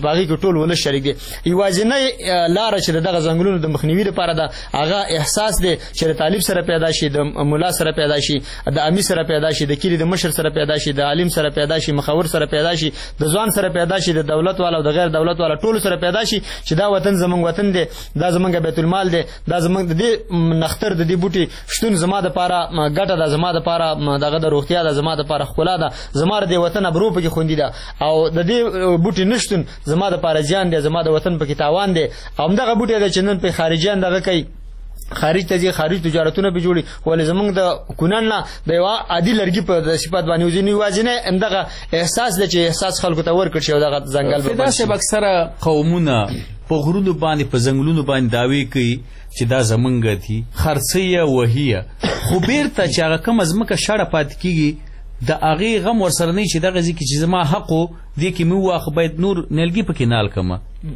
په هغې کې ټول ولس شریک دی. یوازینۍ لاره چې د دغه ځنګلونو د مخنیوي لپاره ده هغه احساس دی چې د طالب سره پیدا شي، د ملا سره پیدا شي، د امي سره پیدا شي، د کلي د مشر سره پیدا شي، د عالم سره پیدا شي، مخور سره پیدا شي، د ځوان سره پیدا شي، د دولت والا او د غیر دولت والا ټولو سره پیدا شي چې دا وطن زمونږ وطن دی، دا زمونږ بیت المال دی، دا زمونږ د دې نختر د دې بوټي شتون زما دپاره ګټه ده، زما دپاره دغه د روغتیا ده، زما دپاره ښکلا ده، زما د دې وطن ابرو پکې خوندي ده او د دې بوټي نشتون زما دپاره زیان دی، زما د وطن پکې تاوان دی. او همدغه بوټی دی چې نن پې خارجیان دغه کوي، خارج ته ځي، خارج تجارتونه پې جوړي، ولې زمونږ د کونړ نه د یوه عادي لرګي په صفت باندې وځي. نو یوازینی همدغه احساس دی چې احساس خلکو ته ورکړ شي او دغه ځنګل به فدا صاحب اکثره قومونه په غرونو باندې په ځنګلونو باندې دعوې کوي چې دا زمونږ دي، خرڅیه وهیه، خو بیرته چې هغه کومه ځمکه شړه پاتې کېږي د هغې غم ورسره نه وي چې دغه ځای کې چې زما حق و دې کې مې وواخه باید نور نیلګي پکې نال کړمه.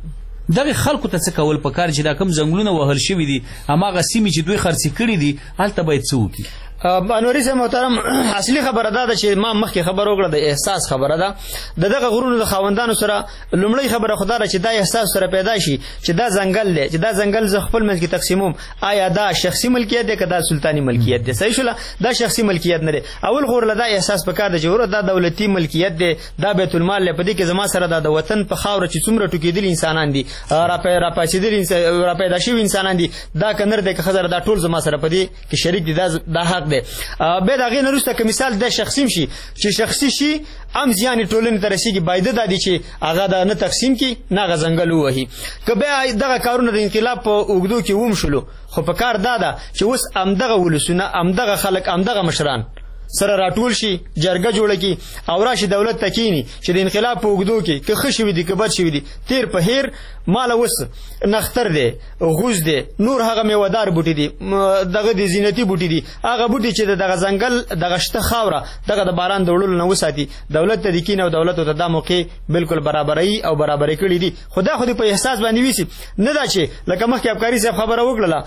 دغه خلکو ته څه کول پکار چې دا کوم ځنګلونه وهل شوي دي هماغه سیمې چې دوی خرڅې کړي دي هلته باید څه وکړي. انوري صاحب محترم، اصلي خبره دا ده چې ما مخکې خبره وکړه د احساس خبره ده. د دغه غرونو د خاوندانو سره لومړی خبره خو دا ده چې دا احساس سره پیدا شي چې دا ځنګل دی، چې دا ځنګل زه خپل منځ کې تقسیموم، آیا دا شخصي ملکیت دی که دا سلطاني ملکیت دی؟ صحیح شوله، دا شخصي ملکیت نه دی. اول خو ورله دا احساس پکار دی چې وروره دا دولتي ملکیت دی، دا بیت المال دی، په دې کې زما سره دا د وطن په خاوره چې څومره ټوکېدلي انسانان دي، راپاڅېدلي راپیدا شوي انسانان دي، دا که نر دی که ښځه دا ټول زما سره په دې کې شریک دي، دا حق دی. بیا د هغې نه وروسته که مثال دا شخصي شي چې شخصي شي هم زیان ټولنې ته رسېږي، باید دا دی چې هغه دا نه تقسیم کړي نه هغه ځنګل ووهي. که بیا دغه کارونه د انقلاب په اوږدو کې وم شولو، خو په کار دا ده چې اوس همدغه ولسونه، همدغه خلک، همدغه مشران سره راټول شي، جرګه جوړه کړي او راشي دولت ته کښېني چې د انقلاب په اوږدو کې که ښه شوي دي که بد شوي دي، تیر په هیر ماله اوس نختر دی، غوز دی، نور هغه میوهدار بوټي دي، دغه د زینتي بوټي دي، هغه بوټي چې د دغه ځنګل دغه شته خاوره دغه د باران د وړلو نه وساتي، دولت ته د کښېني او دولت ته دا موقع بلکل برابروي او برابرې کړي دي. خو دا خو دې په احساس باندې ویسي نه ده چې لکه مخکې ابکاري صاحب خبره وکړله،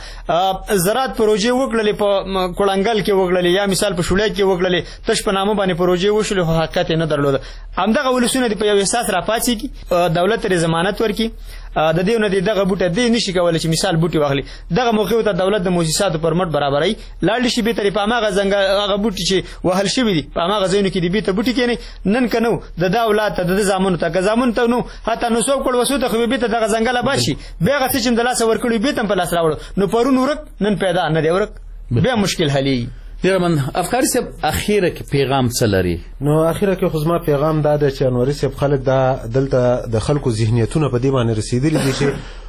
زراعت پروژې وکړلې په کوړنګل کې وکړلې یا مثال په شولیک کې وکړلې، تش په نامه باندې پروژې وشولې خو حقیقت یې نه درلوده. همدغه ولسونه دې په یو احساس راپاڅېږي، دولت ته ضمانت ورکړي، د دې نه دی دغه بوټی دی نشي کولی چې مثال بوټي واخلي، دغه موقع ته دولت د موسساتو پر مټ برابروي، لاړ شي بېرته په هماغه ځنګل هغه بوټي چې وهل شوي دي په هماغه ځایونو کې دې بېرته بوټي کښېنوي. نن که نه د ده اولاد ته د ده زامنو ته که زامنو ته نو حتی نو څوک کړ وسو ته خو بېرته دغه ځنګل آباد شي، بیا هغه څه چې د لاسه ورکړي بېرته هم په لاس راوړو، نو پرون ورک نن پیدا نه دی ورک، بیا مشکل حلېږي. ډېر افکاري صاحب اخیره کې پیغام څه لري؟ نو اخیره کې خو زما پیغام دا دی چې انوري صاحب خلک دا دلته د خلکو ذهنیتونه په دې باندې رسېدلي دي چې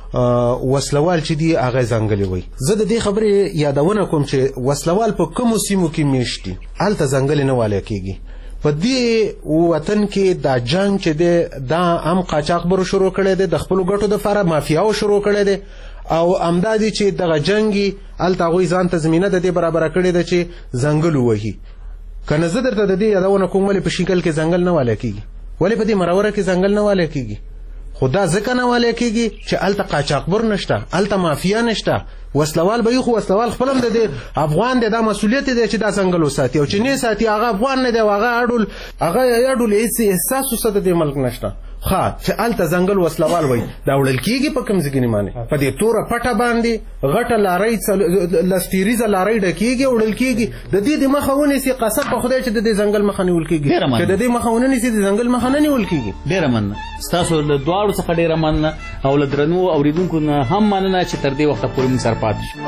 وسلوال چې دي هغه ځنګلې وي. زه د دې خبرې یادونه کوم چې وسلوال په کومو سیمو کې میشت دي هلته ځنګلې نه والی کېږي. په دې وطن کې دا جنګ چې دی دا هم قاچاقبرو شروع کړی دی، د خپلو ګټو دپاره مافیاو شروع کړی دی، او همدا دی چې دغه جنګي هلته هغوی ځان ته زمینه د دې برابره کړې ده چې ځنګل ووهي. که نه زه درته د دې یادونه کوم ولې په شکل کې ځنګل نه والی کېږي، ولې په دې مروره کې ځنګل نه والی کېږي؟ خو دا ځکه نه والی کېږي چې هلته قاچاقبر نشته، هلته مافیا نشته، وسلوال به یې خو وسلوال خپل هم د دې افغان دی، دا مسؤلیت دی چې دا ځنګل وساتي، او چې نه ساتي هغه افغان نه دی او هغه اډول هغه اډول هېڅ احساس اوسه د دې ملک نشته. ښه چې هلته ځنګل وسلوال وایي دا وړل کېږي په کوم ځګنې باندې په دې توره پټه باندې غټه لارۍ لستیریزه لارۍ ډکېږي وړل کېږي. د دې د مخه ونیسي قسم په خدای چې د دې ځنګل مخه نیول کېږي، چې د دې مخه ونه نیسي د ځنګل مخه نه نیول کېږي. ډېره مننه ستاسو له دواړو څخه ډېره مننه او له درنو اورېدونکو نه هم مننه چې تر دې وخته پورې موږ سره پاتې شو.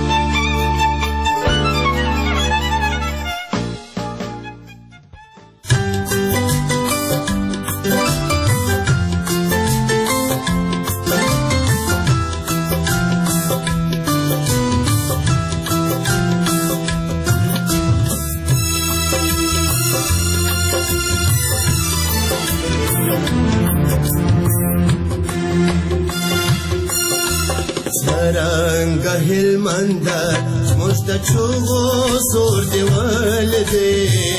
هلمندر مستچوغو سور دیوال دی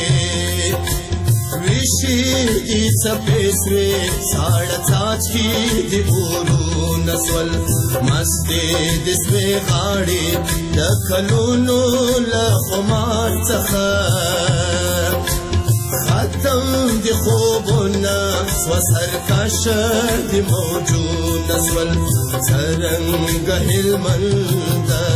ویشی ای سپیسوی ساڑا چاچی دی بورو نسول مستی دسوی غاڑی دکلونو لخمار چخا خط ختم دی خوبونه سوه سرکشه دی موجونه سول څرنګه هلمنده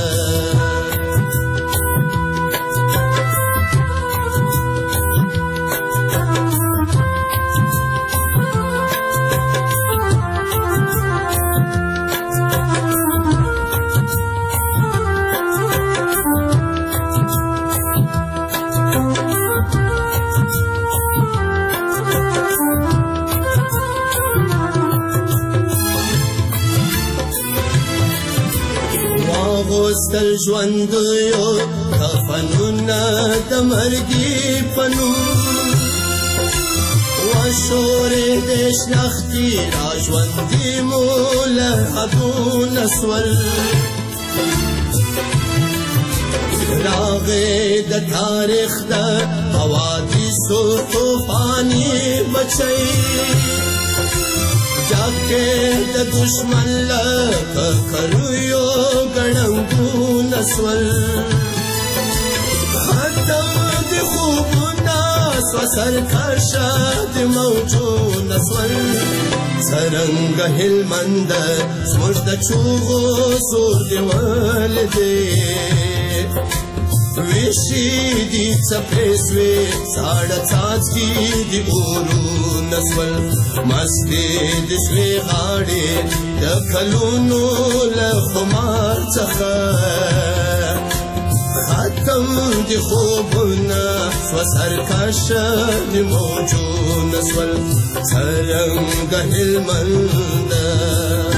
واغوستل ژوندیو کفنونه د مرګي پنون وشورې د شنختي را ژوندي مو له حدونه سول راغې د تاریخ د حوادثو طوفاني بچی جاکه د دشمن لکه کرویو ګړنګونه سول ختم د خوبونه سوه سرکشه د موجونه سول څرنګه هلمنده زموږ د چوغو سور دیوال دی ویشی دی څپې سوې ساړه څاڅکي د اورونه سول مستې د سوې غاړې د کلونو له خمار څخه ختم د خوبونه سوه سرکشه د موجونه سول څرنګه هلمنده